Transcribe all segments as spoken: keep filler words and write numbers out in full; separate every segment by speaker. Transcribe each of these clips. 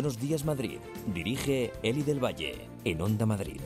Speaker 1: Buenos Días Madrid. Dirige Eli del Valle, en Onda Madrid.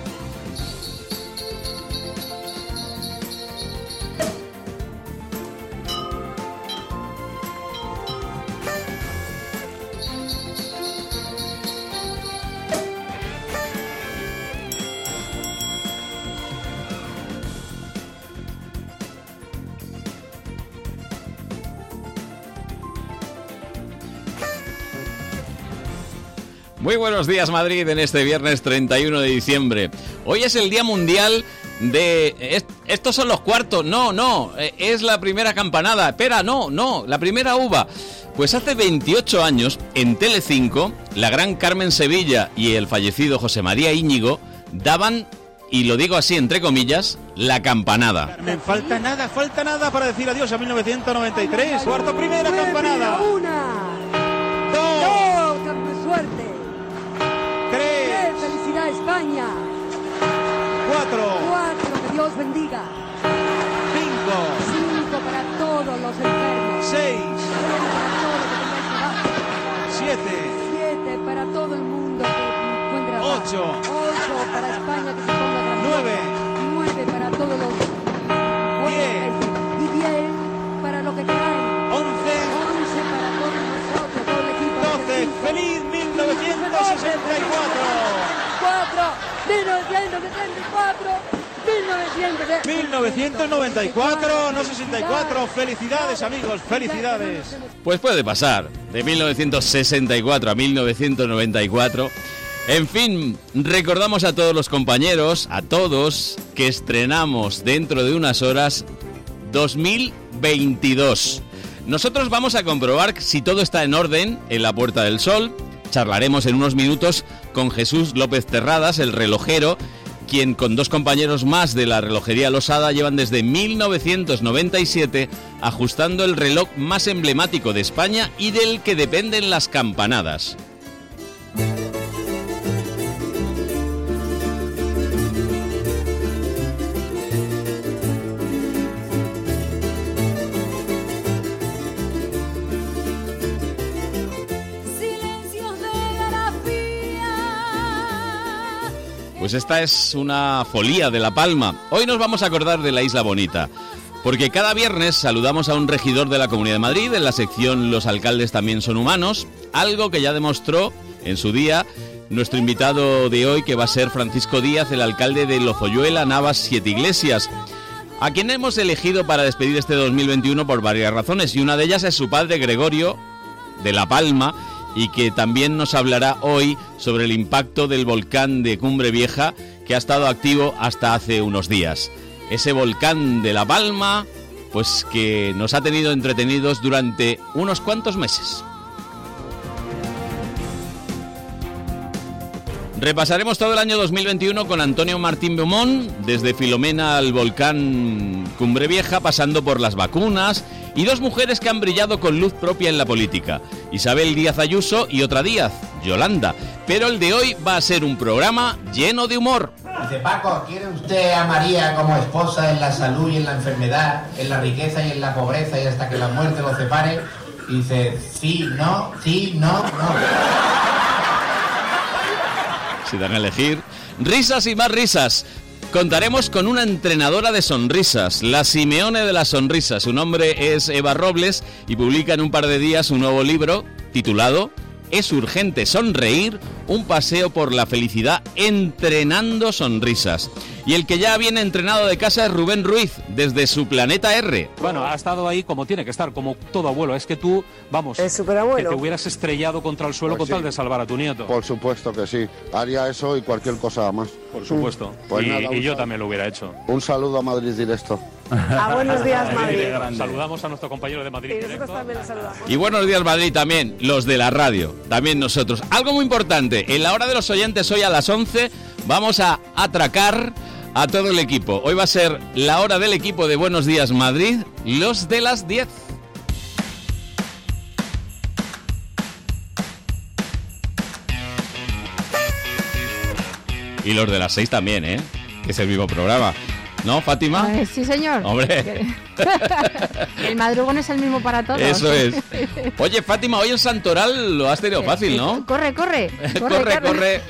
Speaker 2: Muy buenos días, Madrid, en este viernes treinta y uno de diciembre. Hoy es el Día Mundial de... Estos son los cuartos. No, no, es la primera campanada. Espera, no, no, la primera uva. Pues hace veintiocho años, en Telecinco, la gran Carmen Sevilla y el fallecido José María Íñigo daban, y lo digo así entre comillas, la campanada.
Speaker 3: Carmen, falta nada, falta nada para decir adiós a mil novecientos noventa y tres. Cuarto, primera campanada.
Speaker 4: Una,
Speaker 3: Dos.
Speaker 4: dos, suerte.
Speaker 3: Tres.
Speaker 4: Felicidad España.
Speaker 3: Cuatro.
Speaker 4: Cuatro, que Dios bendiga.
Speaker 3: Cinco.
Speaker 4: Cinco, para todos los enfermos.
Speaker 3: Seis.
Speaker 4: Para todos los que tengáis trabajo.
Speaker 3: Siete.
Speaker 4: Siete, para todo el mundo que encuentre trabajo.
Speaker 3: Ocho.
Speaker 4: Ocho, para España que se ponga grandiosa.
Speaker 3: Nueve.
Speaker 4: Nueve, para todos los...
Speaker 3: Diez.
Speaker 4: Y diez, para lo que queráis.
Speaker 3: Once.
Speaker 4: Once, para todos nosotros, todo el equipo.
Speaker 3: Doce. Feliz mil novecientos sesenta y cuatro.
Speaker 4: Cuatro, mil novecientos sesenta y cuatro,
Speaker 3: mil novecientos noventa y cuatro, no sesenta y cuatro. Felicidades, amigos, felicidades.
Speaker 2: Pues puede pasar, de mil novecientos sesenta y cuatro a mil novecientos noventa y cuatro. En fin, recordamos a todos los compañeros, a todos, que estrenamos dentro de unas horas dos mil veintidós. Nosotros vamos a comprobar si todo está en orden en la Puerta del Sol. Charlaremos en unos minutos con Jesús López Terradas, el relojero, quien con dos compañeros más de la relojería Losada llevan desde mil novecientos noventa y siete ajustando el reloj más emblemático de España y del que dependen las campanadas. Pues esta es una folía de La Palma. Hoy nos vamos a acordar de la Isla Bonita, porque cada viernes saludamos a un regidor de la Comunidad de Madrid en la sección Los alcaldes también son humanos, algo que ya demostró en su día nuestro invitado de hoy, que va a ser Francisco Díaz, el alcalde de Lozoyuela, Navas, Siete Iglesias, a quien hemos elegido para despedir este dos mil veintiuno por varias razones, y una de ellas es su padre Gregorio de La Palma, y que también nos hablará hoy sobre el impacto del volcán de Cumbre Vieja, que ha estado activo hasta hace unos días. Ese volcán de La Palma, pues que nos ha tenido entretenidos durante unos cuantos meses. Repasaremos todo el año dos mil veintiuno con Antonio Martín Beaumont, desde Filomena al volcán Cumbre Vieja, pasando por las vacunas, y dos mujeres que han brillado con luz propia en la política, Isabel Díaz Ayuso y otra Díaz, Yolanda. Pero el de hoy va a ser un programa lleno de humor.
Speaker 5: Dice Paco, ¿quiere usted a María como esposa en la salud y en la enfermedad, en la riqueza y en la pobreza y hasta que la muerte los separe? Y dice, sí, no, sí, no, no.
Speaker 2: Si dan a elegir, risas y más risas. Contaremos con una entrenadora de sonrisas, la Simeone de las sonrisas. Su nombre es Eva Robles y publica en un par de días un nuevo libro titulado Es urgente sonreír, un paseo por la felicidad entrenando sonrisas. Y el que ya viene entrenado de casa es Rubén Ruiz, desde su Planeta R.
Speaker 6: Bueno, ha estado ahí como tiene que estar, como todo abuelo. Es que tú, vamos,
Speaker 7: el superabuelo,
Speaker 6: que te hubieras estrellado contra el suelo
Speaker 8: pues
Speaker 6: con
Speaker 8: sí,
Speaker 6: tal de salvar a tu nieto.
Speaker 8: Por supuesto que sí. Haría eso y cualquier cosa más.
Speaker 6: Por supuesto.
Speaker 8: Pues
Speaker 6: y
Speaker 8: nada,
Speaker 6: y yo
Speaker 8: sal-
Speaker 6: también lo hubiera hecho.
Speaker 8: Un saludo a Madrid Directo.
Speaker 7: a Buenos Días Madrid.
Speaker 6: Saludamos a nuestro compañero de Madrid
Speaker 7: Y nosotros
Speaker 6: Directo.
Speaker 7: también les saludamos.
Speaker 2: Y Buenos Días Madrid también, los de la radio, también nosotros. Algo muy importante, en la hora de los oyentes hoy a las once vamos a atracar a todo el equipo. Hoy va a ser la hora del equipo de Buenos Días Madrid, los de las diez. Y los de las seis también, ¿eh? Que es el mismo programa. ¿No, Fátima?
Speaker 7: Eh, sí, señor.
Speaker 2: Hombre.
Speaker 7: El madrugón es el mismo para todos.
Speaker 2: Eso es. Oye, Fátima, hoy el santoral lo has tenido fácil, ¿no?
Speaker 7: Corre, corre.
Speaker 2: Corre, corre. corre.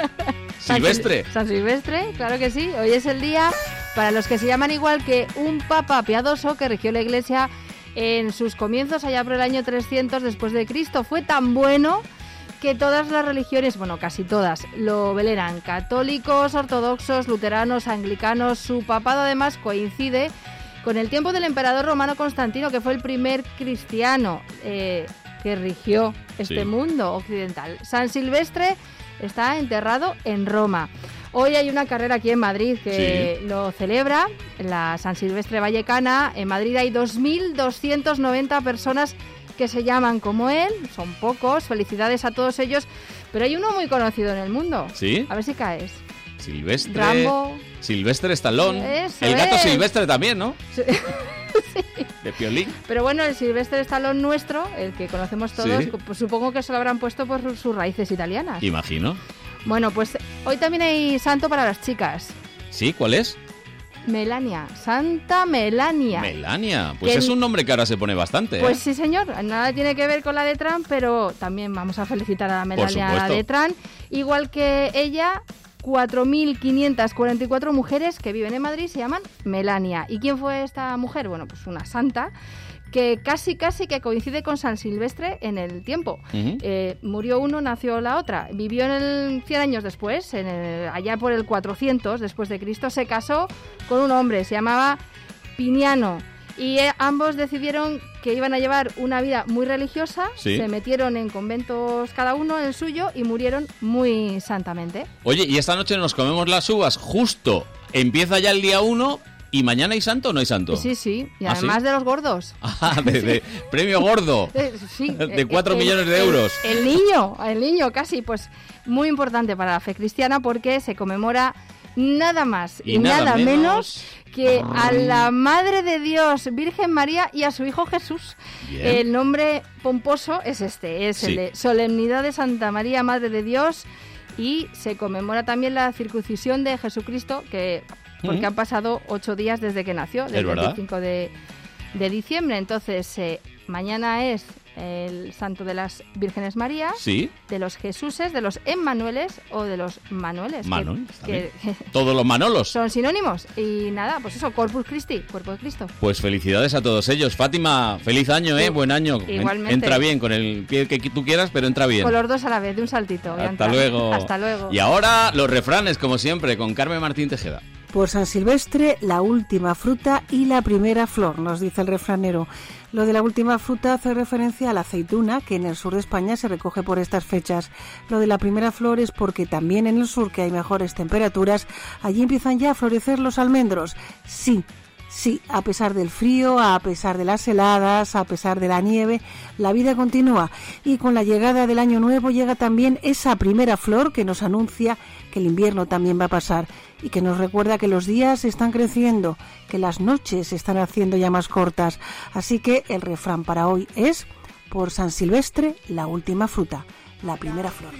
Speaker 2: Silvestre.
Speaker 7: San Silvestre, claro que sí. Hoy es el día para los que se llaman igual que un papa piadoso que rigió la Iglesia en sus comienzos allá por el año trescientos después de Cristo. Fue tan bueno que todas las religiones, bueno, casi todas, lo veneran. Católicos, ortodoxos, luteranos, anglicanos. Su papado además coincide con el tiempo del emperador romano Constantino, que fue el primer cristiano eh, que rigió este sí. mundo occidental. San Silvestre está enterrado en Roma. Hoy hay una carrera aquí en Madrid que sí. lo celebra, la San Silvestre Vallecana. En Madrid hay dos mil doscientas noventa personas que se llaman como él, son pocos, felicidades a todos ellos, pero hay uno muy conocido en el mundo.
Speaker 2: ¿Sí?
Speaker 7: A ver si caes.
Speaker 2: Silvestre.
Speaker 7: Rambo.
Speaker 2: Silvestre Stallone.
Speaker 7: Eso
Speaker 2: el gato
Speaker 7: es.
Speaker 2: Silvestre también, ¿no?
Speaker 7: Sí. Sí.
Speaker 2: De Piolín.
Speaker 7: Pero bueno, el Silvestre Stallone nuestro, el que conocemos todos,
Speaker 2: ¿Sí?
Speaker 7: pues supongo que se lo habrán puesto por sus raíces italianas.
Speaker 2: Imagino.
Speaker 7: Bueno, pues hoy también hay santo para las chicas.
Speaker 2: ¿Sí? ¿Cuál es?
Speaker 7: Melania, Santa Melania.
Speaker 2: Melania, pues
Speaker 7: que
Speaker 2: es un nombre que ahora se pone bastante.
Speaker 7: Pues
Speaker 2: ¿eh?
Speaker 7: sí, señor, nada tiene que ver con la de Trump, pero también vamos a felicitar a Melania, la de Trump. Igual que ella, cuatro mil quinientas cuarenta y cuatro mujeres que viven en Madrid se llaman Melania. ¿Y quién fue esta mujer? Bueno, pues una santa que casi casi que coincide con San Silvestre en el tiempo. Uh-huh. Eh, murió uno, nació la otra. Vivió en el cien años después, en el, allá por el cuatrocientos después de Cristo, se casó con un hombre, se llamaba Piniano. Y eh, ambos decidieron que iban a llevar una vida muy religiosa, ¿sí? Se metieron en conventos cada uno, el suyo, y murieron muy santamente.
Speaker 2: Oye, y esta noche nos comemos las uvas, justo empieza ya el día uno. ¿Y mañana hay santo o no hay santo?
Speaker 7: Sí, sí, y
Speaker 2: ¿Ah,
Speaker 7: además
Speaker 2: sí?
Speaker 7: de los gordos.
Speaker 2: Ah, de, de premio gordo.
Speaker 7: Eh, sí.
Speaker 2: De cuatro
Speaker 7: el,
Speaker 2: millones de euros.
Speaker 7: El, el niño, el niño casi, pues muy importante para la fe cristiana porque se conmemora nada más y, y nada, nada menos, menos que a la Madre de Dios, Virgen María, y a su Hijo Jesús. Bien. El nombre pomposo es este, es sí. el de Solemnidad de Santa María, Madre de Dios, y se conmemora también la circuncisión de Jesucristo, que... porque ¿Mm? han pasado ocho días desde que nació, desde el veinticinco de, de diciembre. Entonces, eh, mañana es el santo de las Vírgenes Marías,
Speaker 2: ¿sí?
Speaker 7: de los Jesuses, de los Emmanueles o de los Manueles.
Speaker 2: Manuel,
Speaker 7: que, que
Speaker 2: todos los Manolos.
Speaker 7: Son sinónimos. Y nada, pues eso, Corpus Christi, cuerpo de Cristo.
Speaker 2: Pues felicidades a todos ellos. Fátima, feliz año, ¿eh? Sí, buen año.
Speaker 7: Igualmente.
Speaker 2: Entra bien, con el pie que tú quieras, pero entra bien.
Speaker 7: Con los dos a la vez, de un saltito.
Speaker 2: Hasta luego.
Speaker 7: Hasta luego.
Speaker 2: Y ahora los refranes, como siempre, con Carmen Martín Tejeda.
Speaker 9: Por San Silvestre, la última fruta y la primera flor, nos dice el refranero. Lo de la última fruta hace referencia a la aceituna, que en el sur de España se recoge por estas fechas. Lo de la primera flor es porque también en el sur, que hay mejores temperaturas, allí empiezan ya a florecer los almendros. Sí, sí, a pesar del frío, a pesar de las heladas, a pesar de la nieve, la vida continúa. Y con la llegada del año nuevo llega también esa primera flor que nos anuncia que el invierno también va a pasar y que nos recuerda que los días están creciendo, que las noches se están haciendo ya más cortas. Así que el refrán para hoy es: por San Silvestre, la última fruta, la primera flor.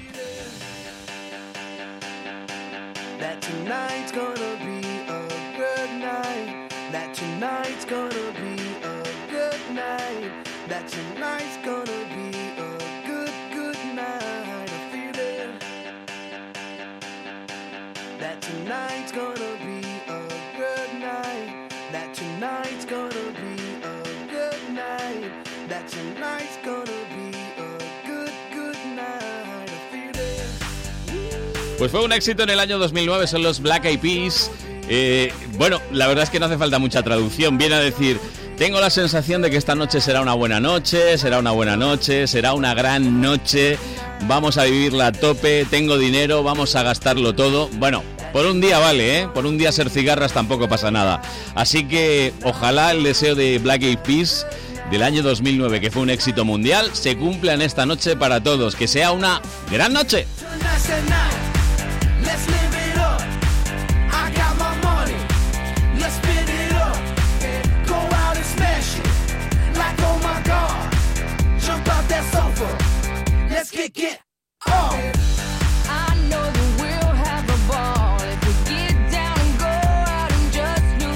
Speaker 10: Tonight's gonna be a good night. That tonight's gonna be a good night. That tonight's gonna be a good, good night. I feel it.
Speaker 2: Pues fue un éxito en el año dos mil nueve, son los Black Eyed Peas. Eh, bueno, la verdad es que no hace falta mucha traducción. Viene a decir: tengo la sensación de que esta noche será una buena noche, será una buena noche, será una gran noche. Vamos a vivirla a tope, tengo dinero, vamos a gastarlo todo. Bueno, por un día vale, ¿eh? Por un día ser cigarras tampoco pasa nada. Así que ojalá el deseo de Black Eyed Peas del año dos mil nueve, que fue un éxito mundial, se cumpla en esta noche para todos. Que sea una gran noche.
Speaker 10: Let's kick it off. I know that we'll have a ball if we get down and go out and just do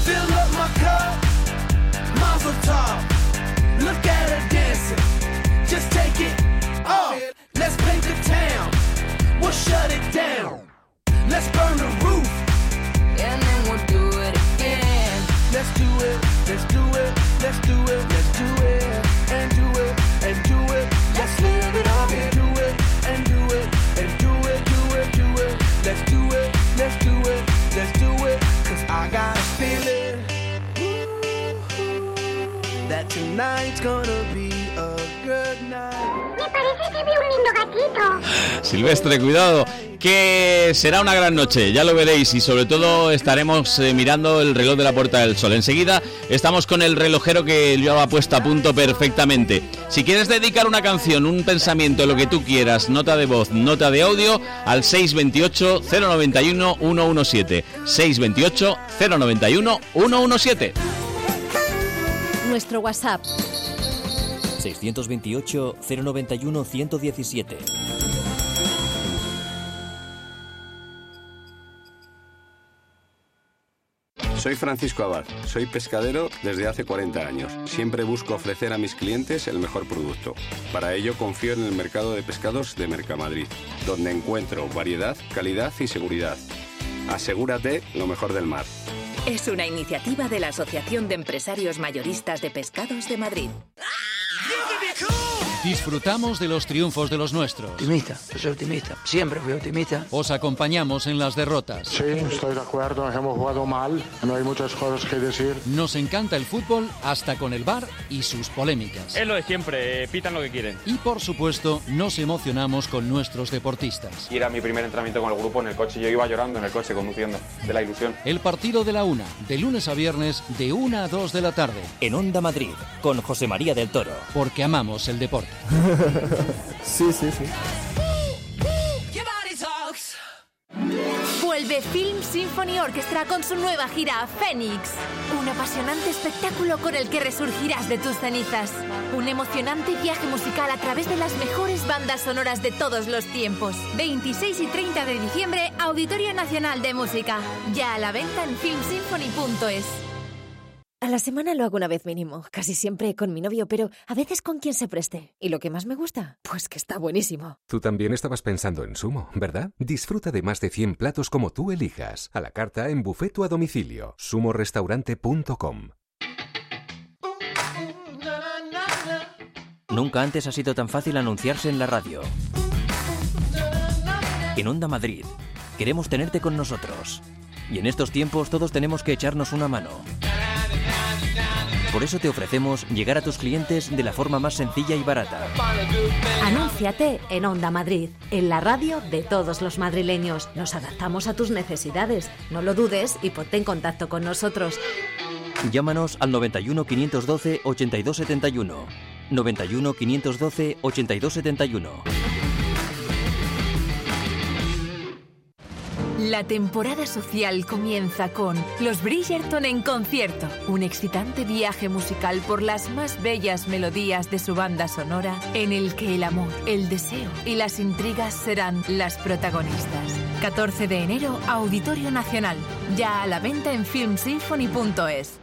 Speaker 10: Fill up my cup, mazel tov. Look at her dancing, just take it off. Let's paint the town, we'll shut it down. Let's burn the roof, and then we'll do it again. Let's do it, let's do it, let's do it, let's do it, and do it, and do it. Let's live it up and do it, and do it, and do it, do it, do it. Let's do it, let's do it, let's do it. Cause I got a feeling that tonight's gonna be a good night.
Speaker 11: Me parece que veo un lindo gatito.
Speaker 2: Silvestre, cuidado, que será una gran noche, ya lo veréis, y sobre todo estaremos eh, mirando el reloj de la Puerta del Sol. Enseguida estamos con el relojero que lo ha puesto a punto perfectamente. Si quieres dedicar una canción, un pensamiento, lo que tú quieras, nota de voz, nota de audio, al seis veintiocho, cero noventa y uno, ciento diecisiete. seis veintiocho, cero noventa y uno, ciento diecisiete.
Speaker 12: Nuestro WhatsApp
Speaker 1: seiscientos veintiocho, cero noventa y uno, ciento diecisiete.
Speaker 13: Soy Francisco Abad, soy pescadero desde hace cuarenta años. Siempre busco ofrecer a mis clientes el mejor producto. Para ello confío en el mercado de pescados de Mercamadrid, donde encuentro variedad, calidad y seguridad. Asegúrate lo mejor del mar.
Speaker 14: Es una iniciativa de la Asociación de Empresarios Mayoristas de Pescados de Madrid.
Speaker 6: Disfrutamos de los triunfos de los nuestros.
Speaker 15: Optimista, soy optimista. Siempre fui optimista.
Speaker 6: Os acompañamos en las derrotas.
Speaker 16: Sí, estoy de acuerdo. Hemos jugado mal. No hay muchas cosas que decir.
Speaker 6: Nos encanta el fútbol hasta con el V A R y sus polémicas.
Speaker 17: Es lo de siempre, eh, pitan lo que quieren.
Speaker 6: Y por supuesto, nos emocionamos con nuestros deportistas.
Speaker 17: Y era mi primer entrenamiento con el grupo en el coche. Yo iba llorando en el coche conduciendo, de la ilusión.
Speaker 6: El partido de la una, de lunes a viernes, de una a dos de la tarde.
Speaker 1: En Onda Madrid, con José María del Toro.
Speaker 6: Porque amamos el deporte.
Speaker 18: Sí, sí, sí.
Speaker 12: Vuelve Film Symphony Orchestra con su nueva gira Fénix. Un apasionante espectáculo con el que resurgirás de tus cenizas. Un emocionante viaje musical a través de las mejores bandas sonoras de todos los tiempos. veintiséis y treinta de diciembre, Auditorio Nacional de Música. Ya a la venta en film symphony punto es.
Speaker 19: A la semana lo hago una vez mínimo, casi siempre con mi novio, pero a veces con quien se preste. ¿Y lo que más me gusta? Pues que está buenísimo.
Speaker 20: Tú también estabas pensando en Sumo, ¿verdad? Disfruta de más de cien platos como tú elijas. A la carta en buffet o a domicilio. sumo restaurante punto com.
Speaker 1: Nunca antes ha sido tan fácil anunciarse en la radio. En Onda Madrid, queremos tenerte con nosotros. Y en estos tiempos todos tenemos que echarnos una mano. Por eso te ofrecemos llegar a tus clientes de la forma más sencilla y barata.
Speaker 19: Anúnciate en Onda Madrid, en la radio de todos los madrileños. Nos adaptamos a tus necesidades. No lo dudes y ponte en contacto con nosotros.
Speaker 1: Llámanos al noventa y uno, quinientos doce, ochenta y dos setenta y uno. noventa y uno, quinientos doce, ochenta y dos setenta y uno.
Speaker 14: La temporada social comienza con Los Bridgerton en concierto, un excitante viaje musical por las más bellas melodías de su banda sonora, en el que el amor, el deseo y las intrigas serán las protagonistas. catorce de enero, Auditorio Nacional, ya a la venta en film symphony punto es.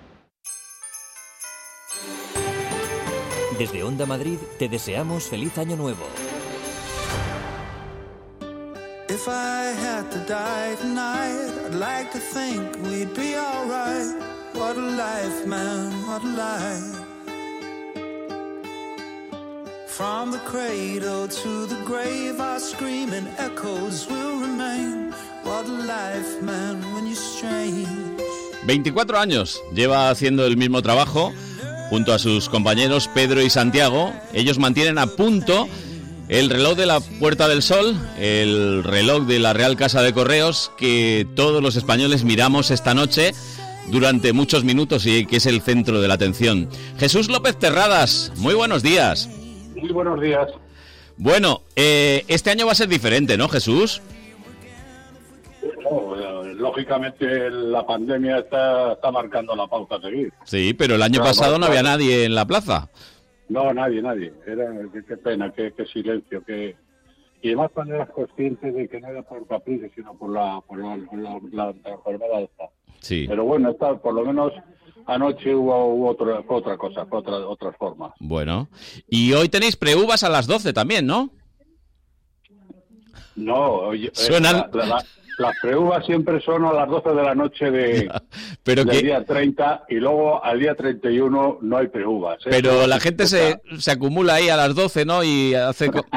Speaker 1: Desde Onda Madrid te deseamos feliz año nuevo.
Speaker 10: If I had to die tonight, I'd like to think we'd be alright. What a life, man, what a life. From the cradle to the grave, our screaming echoes will remain. What a life, man, when you're strange.
Speaker 2: veinticuatro años lleva haciendo el mismo trabajo junto a sus compañeros Pedro y Santiago. Ellos mantienen a punto el reloj de la Puerta del Sol, el reloj de la Real Casa de Correos, que todos los españoles miramos esta noche durante muchos minutos y que es el centro de la atención. Jesús López Terradas, muy buenos días.
Speaker 21: Muy buenos días.
Speaker 2: Bueno, eh, este año va a ser diferente, ¿no, Jesús?
Speaker 21: No, lógicamente la pandemia está, está marcando la pauta a seguir.
Speaker 2: Sí, pero el año claro, pasado no había nadie en la plaza.
Speaker 21: No, nadie, nadie. Era, qué, qué pena, qué, qué silencio, qué Y además cuando eras consciente de que no era por capricho, sino por la, por la, por la, la, la enfermedad esta.
Speaker 2: Sí.
Speaker 21: Pero bueno, esta, por lo menos anoche hubo, hubo otro, fue otra cosa, fue otra, otras formas.
Speaker 2: Bueno. Y hoy tenéis preuvas a las doce también, ¿no?
Speaker 21: No, oye,
Speaker 2: Suenan...
Speaker 21: eh, la, la, las preuvas siempre son a las doce de la noche de,
Speaker 2: pero
Speaker 21: del
Speaker 2: que...
Speaker 21: día treinta y luego al día treinta y uno no hay preuvas. ¿eh?
Speaker 2: Pero
Speaker 21: no
Speaker 2: la gente se, se acumula ahí a las doce, ¿no? Y hace... Co...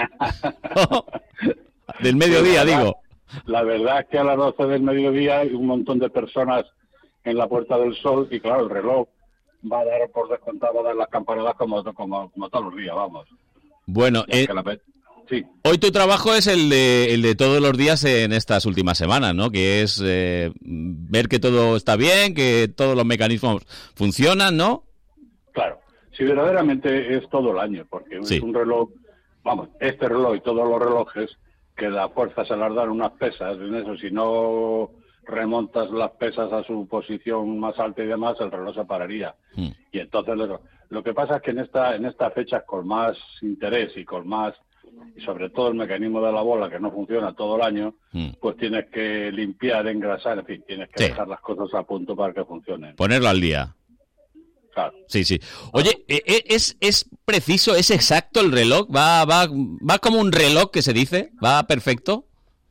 Speaker 2: del mediodía,
Speaker 21: la verdad,
Speaker 2: digo.
Speaker 21: La verdad es que a las doce del mediodía hay un montón de personas en la Puerta del Sol y claro, el reloj va a dar por descontado, va a dar las campanadas como, como, como todos los días, vamos.
Speaker 2: Bueno, eh...
Speaker 21: la... Sí.
Speaker 2: Hoy tu trabajo es el de, el de todos los días en estas últimas semanas, ¿no? Que es eh, ver que todo está bien, que todos los mecanismos funcionan, ¿no?
Speaker 21: Claro, si verdaderamente es todo el año, porque sí. Es un reloj, vamos, este reloj y todos los relojes, que la fuerza se las dan unas pesas, en eso, si no remontas las pesas a su posición más alta y demás, el reloj se pararía. Hmm. Y entonces lo, lo que pasa es que en esta en estas fechas con más interés y con más... y sobre todo el mecanismo de la bola que no funciona todo el año, mm. pues tienes que limpiar, engrasar, en fin, tienes que sí. dejar las cosas a punto para que funcionen.
Speaker 2: Ponerlo al día.
Speaker 21: Claro.
Speaker 2: Sí, sí. Oye, ¿es, es preciso, es exacto el reloj? ¿Va, va, va como un reloj que se dice? ¿Va perfecto?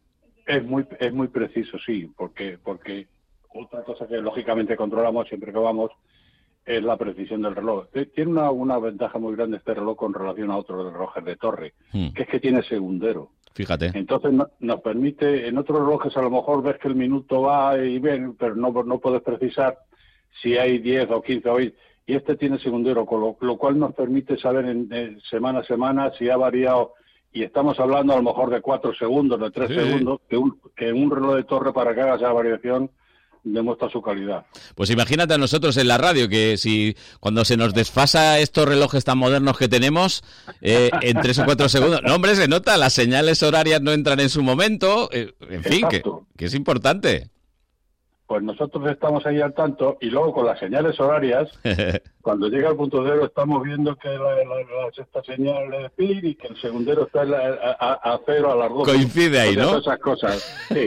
Speaker 21: Es muy, es muy preciso, sí, porque, porque otra cosa que lógicamente controlamos siempre que vamos es la precisión del reloj. Tiene una, una ventaja muy grande este reloj con relación a otros relojes de torre, hmm. que es que tiene segundero.
Speaker 2: Fíjate.
Speaker 21: Entonces no, nos permite, en otros relojes a lo mejor ves que el minuto va y ven, pero no, no puedes precisar si hay diez o quince o veinte. Y este tiene segundero, con lo, lo cual nos permite saber en, en semana a semana si ha variado. Y estamos hablando a lo mejor de cuatro segundos, de tres sí. segundos, que un, que un reloj de torre para que haga esa variación demuestra su calidad.
Speaker 2: Pues imagínate a nosotros en la radio que si cuando se nos desfasa estos relojes tan modernos que tenemos eh, en tres o cuatro segundos, no hombre, se nota, las señales horarias no entran en su momento, eh, en fin, que, que es importante.
Speaker 21: Pues nosotros estamos ahí al tanto y luego con las señales horarias, cuando llega el punto cero estamos viendo que la, la, la sexta señal es PIR y que el segundero está a, a, a cero a las dos.
Speaker 2: Coincide ahí, ¿no?
Speaker 21: Esas cosas, sí.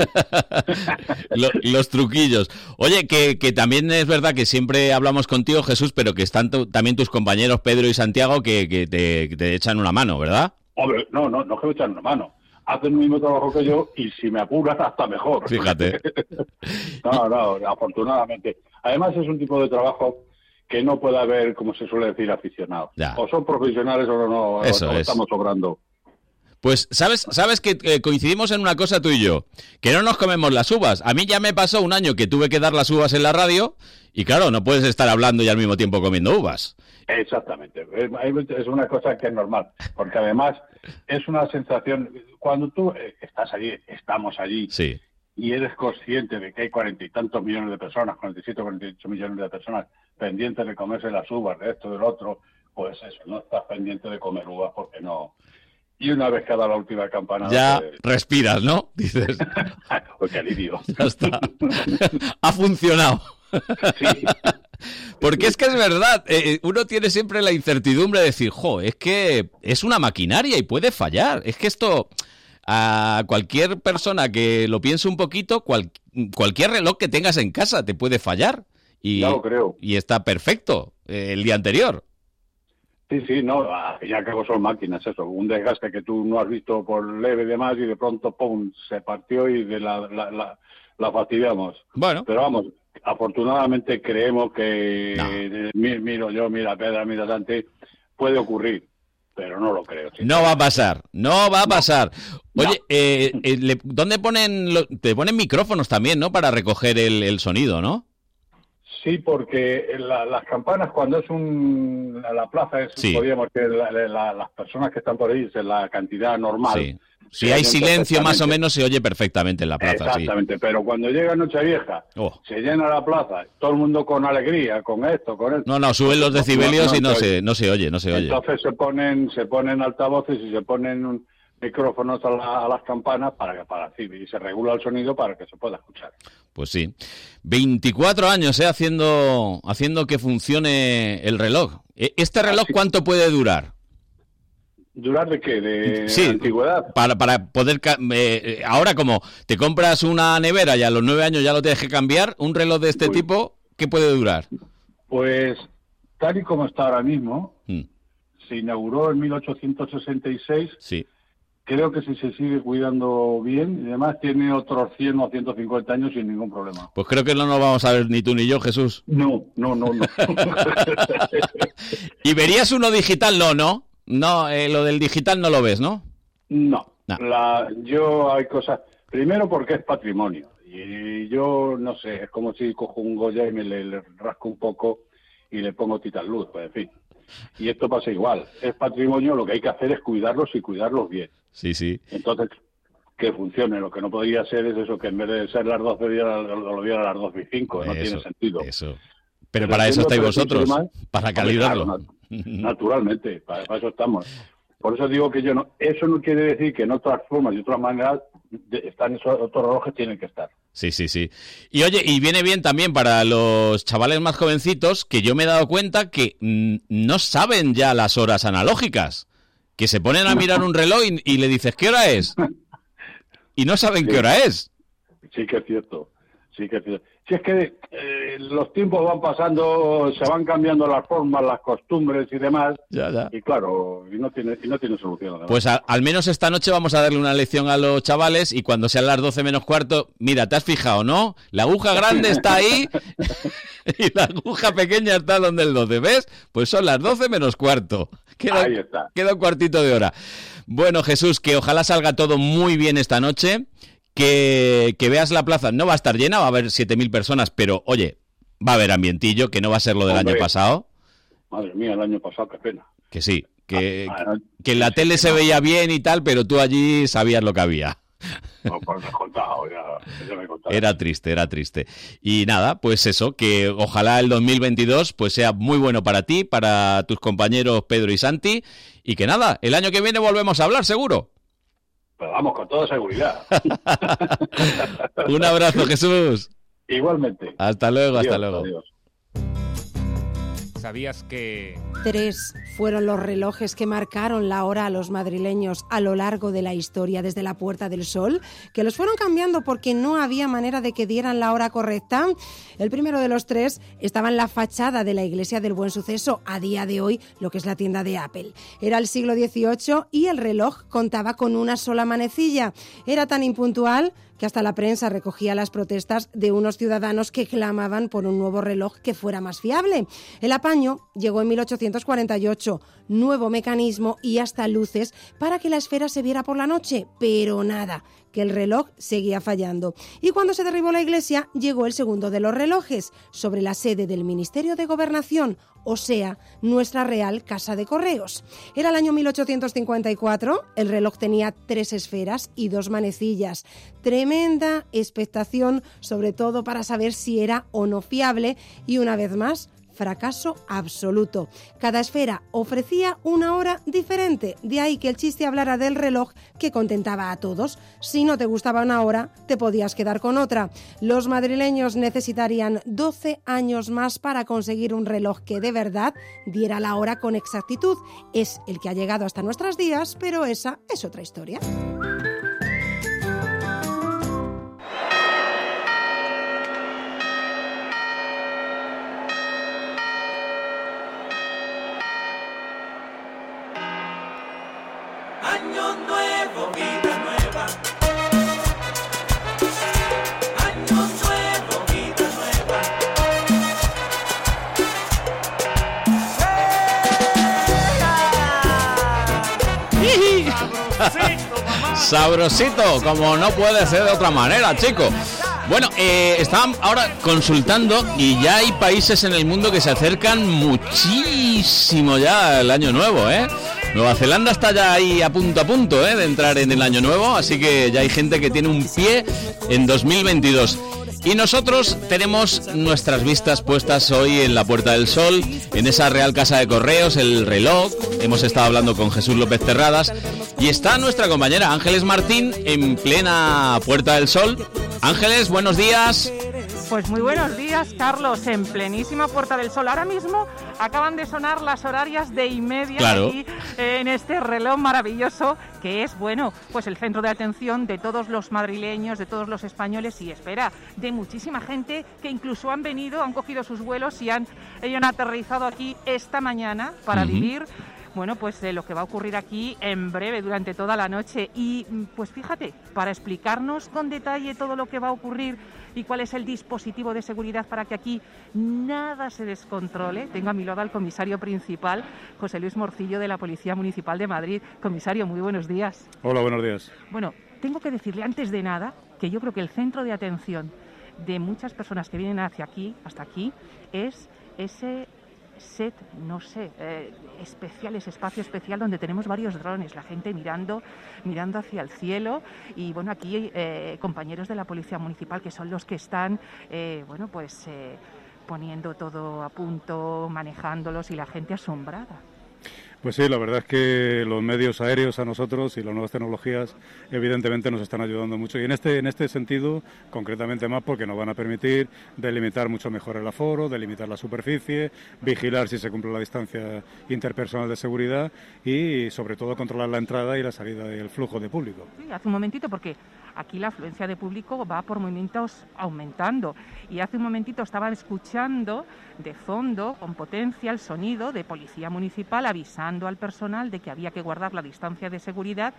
Speaker 2: Los, los truquillos. Oye, que, que también es verdad que siempre hablamos contigo, Jesús, pero que están tu, también tus compañeros Pedro y Santiago que, que, te, que te echan una mano, ¿verdad?
Speaker 21: Hombre, no, no, no que me echan una mano. Hacen el mismo trabajo que yo y si me apuras hasta mejor.
Speaker 2: Fíjate.
Speaker 21: no, no, afortunadamente. Además es un tipo de trabajo que no puede haber, como se suele decir, aficionados. Ya. O son profesionales o no,
Speaker 2: Eso
Speaker 21: o
Speaker 2: es.
Speaker 21: estamos sobrando.
Speaker 2: Pues, ¿sabes sabes que eh, coincidimos en una cosa tú y yo? Que no nos comemos las uvas. A mí ya me pasó un año que tuve que dar las uvas en la radio y claro, no puedes estar hablando y al mismo tiempo comiendo uvas.
Speaker 21: Exactamente. Es una cosa que es normal, porque además es una sensación, cuando tú estás allí, estamos allí,
Speaker 2: sí.
Speaker 21: y eres consciente de que hay cuarenta y tantos millones de personas, cuarenta y siete o cuarenta y ocho millones de personas pendientes de comerse las uvas, de esto, del otro, pues eso, no estás pendiente de comer uvas porque no... Y una vez que ha dado la última campanada...
Speaker 2: Ya
Speaker 21: pues...
Speaker 2: respiras, ¿no? Dices...
Speaker 21: pues qué alivio.
Speaker 2: Ya está. Ha funcionado.
Speaker 21: Sí.
Speaker 2: Porque es que es verdad, eh, uno tiene siempre la incertidumbre de decir, jo, es que es una maquinaria y puede fallar. Es que esto, a cualquier persona que lo piense un poquito, cual, cualquier reloj que tengas en casa te puede fallar. Y,
Speaker 21: ya lo creo.
Speaker 2: Y está perfecto eh, el día anterior.
Speaker 21: Sí, sí, no, ya que son máquinas, eso, un desgaste que tú no has visto por leve y demás y de pronto, pum, se partió y de la, la, la, la fastidiamos.
Speaker 2: Bueno.
Speaker 21: Pero vamos, afortunadamente creemos que,
Speaker 2: no.
Speaker 21: eh, miro yo, mira Pedro, mira Dante, puede ocurrir, pero no lo creo. ¿Sí?
Speaker 2: No va a pasar, no va a pasar. Oye, no. eh, eh, le, ¿dónde ponen, lo, te ponen micrófonos también, ¿no? Para recoger el, el sonido, ¿no?
Speaker 21: Sí, porque la, las campanas cuando es un la plaza es
Speaker 2: sí.
Speaker 21: podríamos que la, la, las personas que están por ahí es la cantidad normal.
Speaker 2: Sí. Si hay silencio más o menos se oye perfectamente en la plaza.
Speaker 21: Exactamente,
Speaker 2: sí.
Speaker 21: Pero cuando llega Nochevieja, oh. se llena la plaza, todo el mundo con alegría, con esto, con esto.
Speaker 2: No, no, suben los decibelios no, no, y no se, no se oye, no se oye.
Speaker 21: Entonces se ponen se ponen altavoces y se ponen un, micrófonos a, la, a las campanas para, para y se regula el sonido para que se pueda escuchar.
Speaker 2: Pues sí. veinticuatro años eh, haciendo, haciendo que funcione el reloj. ¿Este reloj cuánto puede durar?
Speaker 21: ¿Durar de qué? ¿De
Speaker 2: sí,
Speaker 21: antigüedad?
Speaker 2: Para, para poder... Eh, ahora como te compras una nevera y a los nueve años ya lo tienes que cambiar, un reloj de este Uy. tipo, ¿qué puede durar?
Speaker 21: Pues tal y como está ahora mismo,
Speaker 2: mm.
Speaker 21: se inauguró en mil ochocientos sesenta y seis.
Speaker 2: Sí.
Speaker 21: Creo que si se sigue cuidando bien, y además tiene otros cien o ciento cincuenta años sin ningún problema.
Speaker 2: Pues creo que no nos vamos a ver ni tú ni yo, Jesús.
Speaker 21: No, no, no, no.
Speaker 2: ¿Y verías uno digital? No, ¿no? No, eh, lo del digital no lo ves, ¿no?
Speaker 21: No. no. La, yo hay cosas... Primero porque es patrimonio. Y yo, no sé, es como si cojo un Goya y me le, le rasco un poco y le pongo Titanluz, pues en fin. Y esto pasa igual. Es patrimonio, lo que hay que hacer es cuidarlos y cuidarlos bien.
Speaker 2: Sí, sí.
Speaker 21: Entonces, que funcione. Lo que no podría ser es eso, que en vez de ser las doce días, lo diera a las doce y cinco. No tiene sentido.
Speaker 2: Eso. Pero, Pero para eso estáis vosotros, más, para calibrarlo.
Speaker 21: Claro, naturalmente, para, para eso estamos. Por eso digo que yo no... Eso no quiere decir que en otras formas y otras maneras de, están esos otros relojes tienen que estar.
Speaker 2: Sí, sí, sí. Y oye, y viene bien también para los chavales más jovencitos, que yo me he dado cuenta que mmm, no saben ya las horas analógicas. Que se ponen a mirar un reloj y, y le dices, ¿qué hora es? Y no saben sí. qué hora es.
Speaker 21: Sí que es cierto, sí que es cierto. Si es que eh, los tiempos van pasando, se van cambiando las formas, las costumbres y demás,
Speaker 2: ya, ya.
Speaker 21: y claro, y no tiene, y no tiene solución. Además.
Speaker 2: Pues a, al menos esta noche vamos a darle una lección a los chavales y cuando sean las doce menos cuarto, mira, ¿te has fijado, no? La aguja grande está ahí y la aguja pequeña está donde el doce, ¿ves? Pues son las doce menos cuarto. Queda,
Speaker 21: ahí está.
Speaker 2: Queda un cuartito de hora. Bueno, Jesús, que ojalá salga todo muy bien esta noche. Que, que veas la plaza, no va a estar llena, va a haber siete mil personas, pero oye, va a haber ambientillo, que no va a ser lo del Hombre, año pasado.
Speaker 21: Madre mía, el año pasado, qué pena.
Speaker 2: Que sí, que, ah, que en la tele se veía bien y tal, pero tú allí sabías lo que había.
Speaker 21: No, pues me he contado, ya, ya me he contado.
Speaker 2: Era triste, era triste. Y nada, pues eso, que ojalá el dos mil veintidós pues sea muy bueno para ti, para tus compañeros Pedro y Santi, y que nada, el año que viene volvemos a hablar, seguro.
Speaker 21: Pero vamos, con toda seguridad.
Speaker 2: Un abrazo, Jesús.
Speaker 21: Igualmente.
Speaker 2: Hasta luego,
Speaker 21: adiós,
Speaker 2: hasta luego.
Speaker 21: Adiós.
Speaker 6: ¿Sabías que...?
Speaker 4: Tres fueron los relojes que marcaron la hora a los madrileños a lo largo de la historia desde la Puerta del Sol, que los fueron cambiando porque no había manera de que dieran la hora correcta. El primero de los tres estaba en la fachada de la Iglesia del Buen Suceso, a día de hoy lo que es la tienda de Apple. Era el siglo dieciocho y el reloj contaba con una sola manecilla. Era tan impuntual que hasta la prensa recogía las protestas de unos ciudadanos que clamaban por un nuevo reloj que fuera más fiable. El apaño llegó en mil ochocientos cuarenta y ocho, nuevo mecanismo y hasta luces para que la esfera se viera por la noche, pero nada, que el reloj seguía fallando. Y cuando se derribó la iglesia, llegó el segundo de los relojes, sobre la sede del Ministerio de Gobernación, o sea, nuestra Real Casa de Correos. Era el año mil ochocientos cincuenta y cuatro, el reloj tenía tres esferas y dos manecillas. Tremenda expectación, sobre todo para saber si era o no fiable, y una vez más, fracaso absoluto. Cada esfera ofrecía una hora diferente, de ahí que el chiste hablara del reloj que contentaba a todos. Si no te gustaba una hora, te podías quedar con otra. Los madrileños necesitarían doce años más para conseguir un reloj que de verdad diera la hora con exactitud. Es el que ha llegado hasta nuestros días, pero esa es otra historia.
Speaker 10: Año nuevo, vida nueva. Año nuevo, vida nueva.
Speaker 2: Sabrosito, mamá. Sabrosito, como no puede ser de otra manera, chico. Bueno, eh, estaban ahora consultando y ya hay países en el mundo que se acercan muchísimo ya al año nuevo, ¿eh? Nueva Zelanda está ya ahí a punto a punto ¿eh? de entrar en el año nuevo, así que ya hay gente que tiene un pie en dos mil veintidós. Y nosotros tenemos nuestras vistas puestas hoy en la Puerta del Sol, en esa Real Casa de Correos, el reloj. Hemos estado hablando con Jesús López Terradas y está nuestra compañera Ángeles Martín en plena Puerta del Sol. Ángeles, buenos días.
Speaker 3: Pues muy buenos días, Carlos, en plenísima Puerta del Sol. Ahora mismo acaban de sonar las horarias de y media
Speaker 2: claro.
Speaker 3: aquí eh, en este reloj maravilloso que es, bueno, pues el centro de atención de todos los madrileños, de todos los españoles y, espera, de muchísima gente que incluso han venido, han cogido sus vuelos y han, ellos han aterrizado aquí esta mañana para uh-huh. vivir... Bueno, pues de lo que va a ocurrir aquí en breve, durante toda la noche. Y pues fíjate, para explicarnos con detalle todo lo que va a ocurrir y cuál es el dispositivo de seguridad para que aquí nada se descontrole, tengo a mi lado al comisario principal, José Luis Morcillo, de la Policía Municipal de Madrid. Comisario, muy buenos días.
Speaker 21: Hola, buenos días.
Speaker 3: Bueno, tengo que decirle antes de nada que yo creo que el centro de atención de muchas personas que vienen hacia aquí, hasta aquí, es ese... set, no sé, eh, especial, ese espacio especial donde tenemos varios drones, la gente mirando mirando hacia el cielo y bueno, aquí eh, compañeros de la Policía Municipal que son los que están, eh, bueno, pues eh, poniendo todo a punto, manejándolos y la gente asombrada.
Speaker 21: Pues sí, la verdad es que los medios aéreos a nosotros y las nuevas tecnologías evidentemente nos están ayudando mucho y en este en este sentido concretamente más porque nos van a permitir delimitar mucho mejor el aforo, delimitar la superficie, vigilar si se cumple la distancia interpersonal de seguridad y sobre todo controlar la entrada y la salida y el flujo de público.
Speaker 3: Sí, hace un momentito porque aquí la afluencia de público va por momentos aumentando y hace un momentito estaban escuchando de fondo con potencia el sonido de Policía Municipal avisando al personal de que había que guardar la distancia de seguridad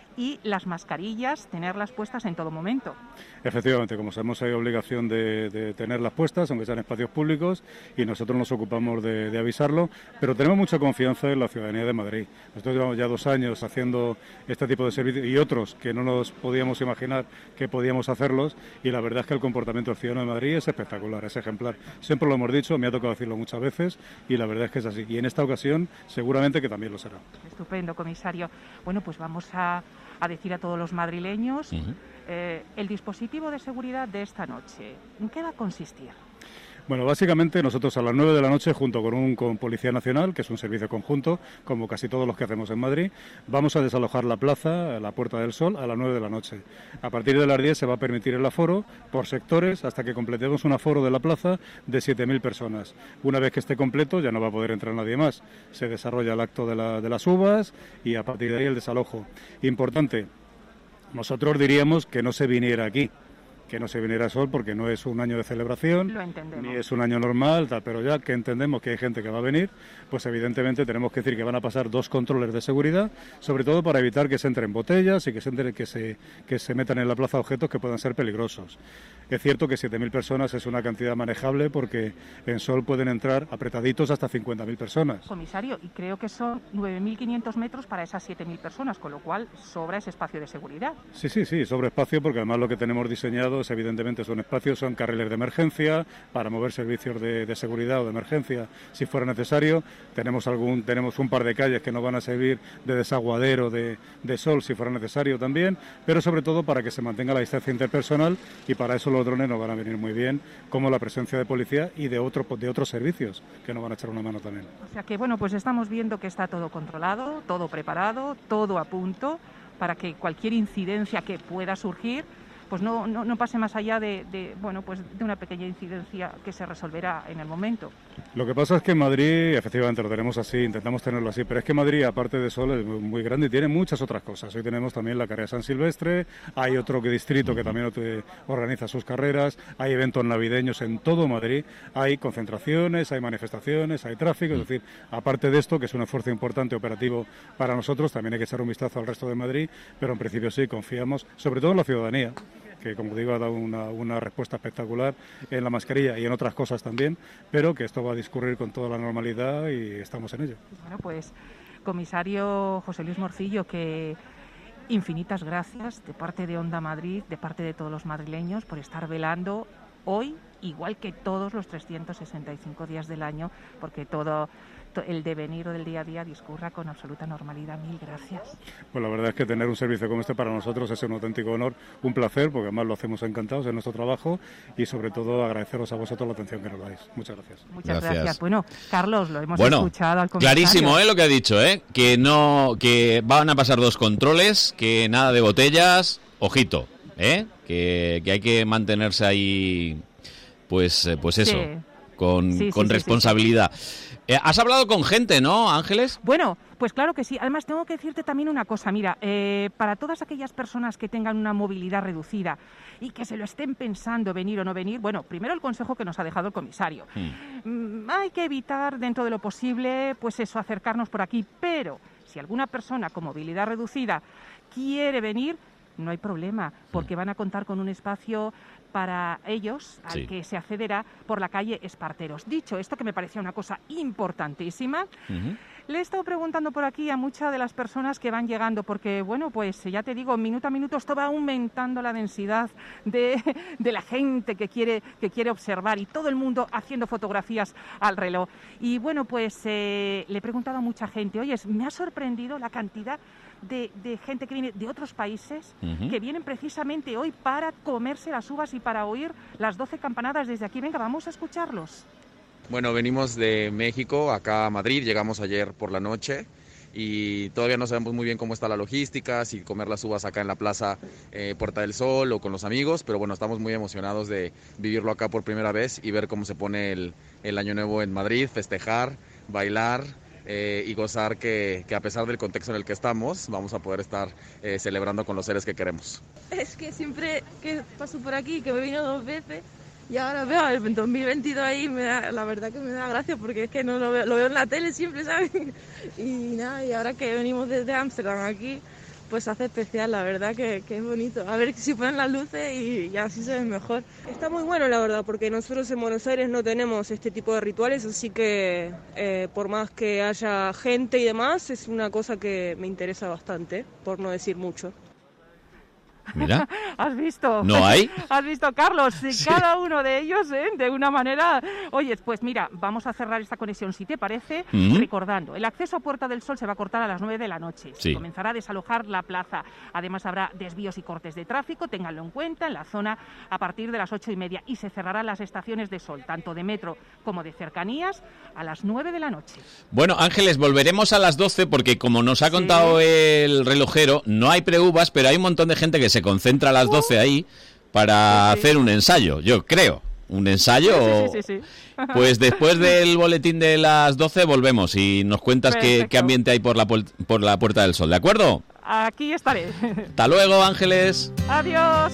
Speaker 3: y las mascarillas, tenerlas puestas en todo momento.
Speaker 21: Efectivamente, como sabemos hay obligación de, de tenerlas puestas, aunque sean espacios públicos, y nosotros nos ocupamos de, de avisarlo, pero tenemos mucha confianza en la ciudadanía de Madrid. Nosotros llevamos ya dos años haciendo este tipo de servicios y otros que no nos podíamos imaginar que podíamos hacerlos, y la verdad es que el comportamiento del ciudadano de Madrid es espectacular, es ejemplar. Siempre lo hemos dicho, me ha tocado decirlo muchas veces, y la verdad es que es así. Y en esta ocasión seguramente que también lo será.
Speaker 3: Estupendo, comisario. Bueno, pues vamos a... a decir a todos los madrileños uh-huh. eh, el dispositivo de seguridad de esta noche. ¿En qué va a consistir?
Speaker 21: Bueno, básicamente nosotros a las nueve de la noche, junto con un con Policía Nacional, que es un servicio conjunto, como casi todos los que hacemos en Madrid, vamos a desalojar la plaza, la Puerta del Sol, a las nueve de la noche. A partir de las diez se va a permitir el aforo por sectores hasta que completemos un aforo de la plaza de siete mil personas. Una vez que esté completo ya no va a poder entrar nadie más. Se desarrolla el acto de, la, de las uvas y a partir de ahí el desalojo. Importante, nosotros diríamos que no se viniera aquí. que no se viniera Sol porque no es un año de celebración, ni es un año normal, tal, pero ya que entendemos que hay gente que va a venir, pues evidentemente tenemos que decir que van a pasar dos controles de seguridad, sobre todo para evitar que se entren botellas y que se, entre, que se, que se metan en la plaza objetos que puedan ser peligrosos. Es cierto que siete mil personas es una cantidad manejable porque en Sol pueden entrar apretaditos hasta cincuenta mil personas.
Speaker 3: Comisario, y creo que son nueve mil quinientos metros para esas siete mil personas, con lo cual sobra ese espacio de seguridad.
Speaker 21: Sí, sí, sí, sobra espacio porque además lo que tenemos diseñado evidentemente son espacios, son carriles de emergencia para mover servicios de, de seguridad o de emergencia si fuera necesario. Tenemos algún tenemos un par de calles que nos van a servir de desaguadero de, de Sol si fuera necesario también, pero sobre todo para que se mantenga la distancia interpersonal y para eso los drones nos van a venir muy bien, como la presencia de policía y de, otro, de otros servicios que nos van a echar una mano también.
Speaker 3: O sea que bueno, pues estamos viendo que está todo controlado, todo preparado, todo a punto para que cualquier incidencia que pueda surgir pues no, no, no pase más allá de, de, bueno, pues de una pequeña incidencia que se resolverá en el momento.
Speaker 21: Lo que pasa es que en Madrid, efectivamente, lo tenemos así, intentamos tenerlo así, pero es que Madrid, aparte de Sol, es muy grande y tiene muchas otras cosas. Hoy tenemos también la carrera San Silvestre, hay otro distrito que también organiza sus carreras, hay eventos navideños en todo Madrid, hay concentraciones, hay manifestaciones, hay tráfico, es decir, aparte de esto, que es un esfuerzo importante operativo para nosotros, también hay que echar un vistazo al resto de Madrid, pero en principio sí, confiamos, sobre todo en la ciudadanía, que como digo ha dado una, una respuesta espectacular en la mascarilla y en otras cosas también, pero que esto va a discurrir con toda la normalidad y estamos en ello.
Speaker 3: Bueno, pues comisario José Luis Morcillo, que infinitas gracias de parte de Onda Madrid, de parte de todos los madrileños por estar velando hoy, igual que todos los trescientos sesenta y cinco días del año, porque todo el devenir del día a día discurra con absoluta normalidad. Mil gracias.
Speaker 21: Pues la verdad es que tener un servicio como este para nosotros es un auténtico honor, un placer, porque además lo hacemos encantados en nuestro trabajo y sobre todo agradeceros a vosotros la atención que nos dais. Muchas gracias.
Speaker 3: Muchas gracias. gracias. Bueno, Carlos, lo hemos
Speaker 2: bueno,
Speaker 3: escuchado al comisario.
Speaker 2: Clarísimo, ¿eh? Lo que ha dicho, ¿eh? Que no, que van a pasar dos controles, que nada de botellas, ojito, ¿eh? Que, que hay que mantenerse ahí pues, eh, pues eso,
Speaker 3: Sí.
Speaker 2: con,
Speaker 3: Sí, sí,
Speaker 2: con
Speaker 3: sí,
Speaker 2: responsabilidad. Eh, has hablado con gente, ¿no, Ángeles?
Speaker 3: Bueno, pues claro que sí. Además, tengo que decirte también una cosa. Mira, eh, para todas aquellas personas que tengan una movilidad reducida y que se lo estén pensando venir o no venir, bueno, primero el consejo que nos ha dejado el comisario.
Speaker 2: Mm.
Speaker 3: Mm, hay que evitar, dentro de lo posible, pues eso, acercarnos por aquí. Pero si alguna persona con movilidad reducida quiere venir, no hay problema, porque van a contar con un espacio para ellos, al
Speaker 2: Sí.
Speaker 3: que se accederá por la calle Esparteros. Dicho esto, que me parecía una cosa importantísima,
Speaker 2: Ujú.
Speaker 3: le he estado preguntando por aquí a muchas de las personas que van llegando, porque, bueno, pues ya te digo, minuto a minuto esto va aumentando la densidad de, de la gente que quiere, que quiere observar y todo el mundo haciendo fotografías al reloj. Y, bueno, pues eh, le he preguntado a mucha gente, oye, me ha sorprendido la cantidad de, de gente que viene de otros países,
Speaker 5: Ujú.
Speaker 3: que vienen precisamente hoy para comerse las uvas y para oír las doce campanadas desde aquí. Venga, vamos a escucharlos.
Speaker 5: Bueno, venimos de México acá a Madrid, llegamos ayer por la noche y todavía no sabemos muy bien cómo está la logística, si comer las uvas acá en la plaza eh, Puerta del Sol o con los amigos, pero bueno, estamos muy emocionados de vivirlo acá por primera vez y ver cómo se pone el, el Año Nuevo en Madrid, festejar, bailar eh, y gozar que, que a pesar del contexto en el que estamos, vamos a poder estar eh, celebrando con los seres que queremos.
Speaker 22: Es que siempre que paso por aquí, que me vino dos veces, y ahora veo el dos mil veintidós ahí, me da, la verdad que me da gracia, porque es que no lo veo, lo veo en la tele siempre, ¿sabes? Y nada, y ahora que venimos desde Ámsterdam aquí, pues hace especial, la verdad que, que es bonito. A ver si ponen las luces y, y así se ve mejor.
Speaker 23: Está muy bueno, la verdad, porque nosotros en Buenos Aires no tenemos este tipo de rituales, así que eh, por más que haya gente y demás, es una cosa que me interesa bastante, por no decir mucho.
Speaker 2: Mira.
Speaker 3: ¿Has visto?
Speaker 2: ¿No hay?
Speaker 3: ¿Has visto, Carlos? Sí,
Speaker 2: Sí.
Speaker 3: Cada uno de ellos, ¿eh? De una manera... Oye, pues mira, vamos a cerrar esta conexión, si te parece,
Speaker 2: Ujú.
Speaker 3: recordando, el acceso a Puerta del Sol se va a cortar a las nueve de la noche. Se
Speaker 2: Sí.
Speaker 3: comenzará a desalojar la plaza. Además, habrá desvíos y cortes de tráfico, ténganlo en cuenta, en la zona a partir de las ocho y media. Y se cerrarán las estaciones de Sol, tanto de metro como de cercanías, a las nueve de la noche.
Speaker 2: Bueno, Ángeles, volveremos a las doce porque como nos ha contado el relojero, no hay preuvas, pero hay un montón de gente que se concentra a las doce ahí para hacer un ensayo, yo creo. Un ensayo.
Speaker 3: Sí, sí, sí, sí, sí.
Speaker 2: Pues después del boletín de las doce volvemos y nos cuentas qué,
Speaker 3: Perfecto.
Speaker 2: qué ambiente hay por la, puer- por la Puerta del Sol, ¿de acuerdo?
Speaker 3: Aquí estaré.
Speaker 2: Hasta luego, Ángeles.
Speaker 3: Adiós.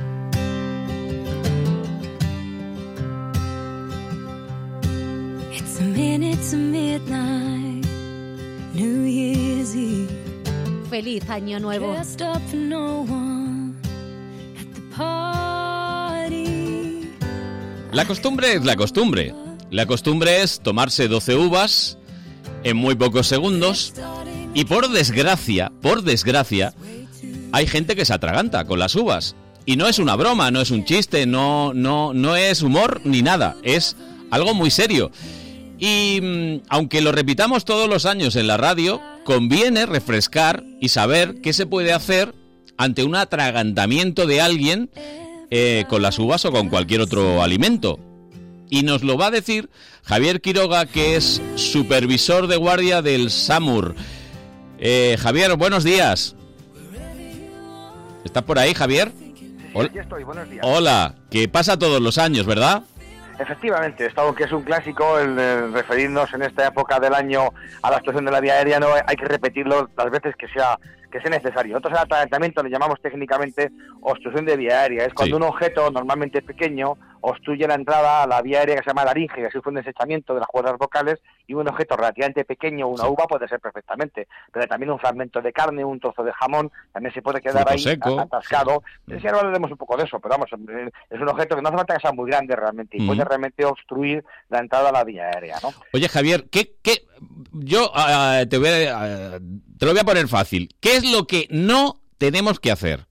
Speaker 10: It's a minute to midnight, New Year's Eve.
Speaker 19: Feliz Año Nuevo.
Speaker 10: Dressed up for no one at the party.
Speaker 2: La costumbre es la costumbre. La costumbre es tomarse doce uvas en muy pocos segundos y por desgracia, por desgracia, hay gente que se atraganta con las uvas. Y no es una broma, no es un chiste, no, no, no es humor ni nada, es algo muy serio. Y mm, aunque lo repitamos todos los años en la radio, conviene refrescar y saber qué se puede hacer ante un atragantamiento de alguien eh, con las uvas o con cualquier otro alimento. Y nos lo va a decir Javier Quiroga, que es supervisor de guardia del SAMUR. Eh, Javier, buenos días. ¿Estás por ahí, Javier? Hol-
Speaker 24: Aquí estoy, buenos días.
Speaker 2: Hola, que pasa todos los años, ¿verdad?
Speaker 24: Efectivamente, esto que es un clásico, el, el referirnos en esta época del año a la situación de la vía aérea, no hay que repetirlo las veces que sea que sea necesario. Nosotros al atragantamiento le llamamos técnicamente obstrucción de vía aérea. Es cuando
Speaker 2: Sí.
Speaker 24: un objeto normalmente pequeño obstruye la entrada a la vía aérea que se llama laringe, que así fue un desechamiento de las cuerdas vocales, y un objeto relativamente pequeño, una
Speaker 2: Sí.
Speaker 24: uva, puede ser perfectamente, pero también un fragmento de carne, un trozo de jamón, también se puede quedar
Speaker 2: Fruto
Speaker 24: ahí
Speaker 2: seco.
Speaker 24: atascado. Si ahora hablaremos un poco de eso, pero vamos, es un objeto que no hace falta que sea muy grande realmente, y
Speaker 2: Ujú.
Speaker 24: puede realmente obstruir la entrada a la vía aérea, ¿no?
Speaker 2: Oye, Javier, ¿qué, qué? Yo ah, te, voy a, ah, te lo voy a poner fácil. ¿Qué es lo que no tenemos que hacer?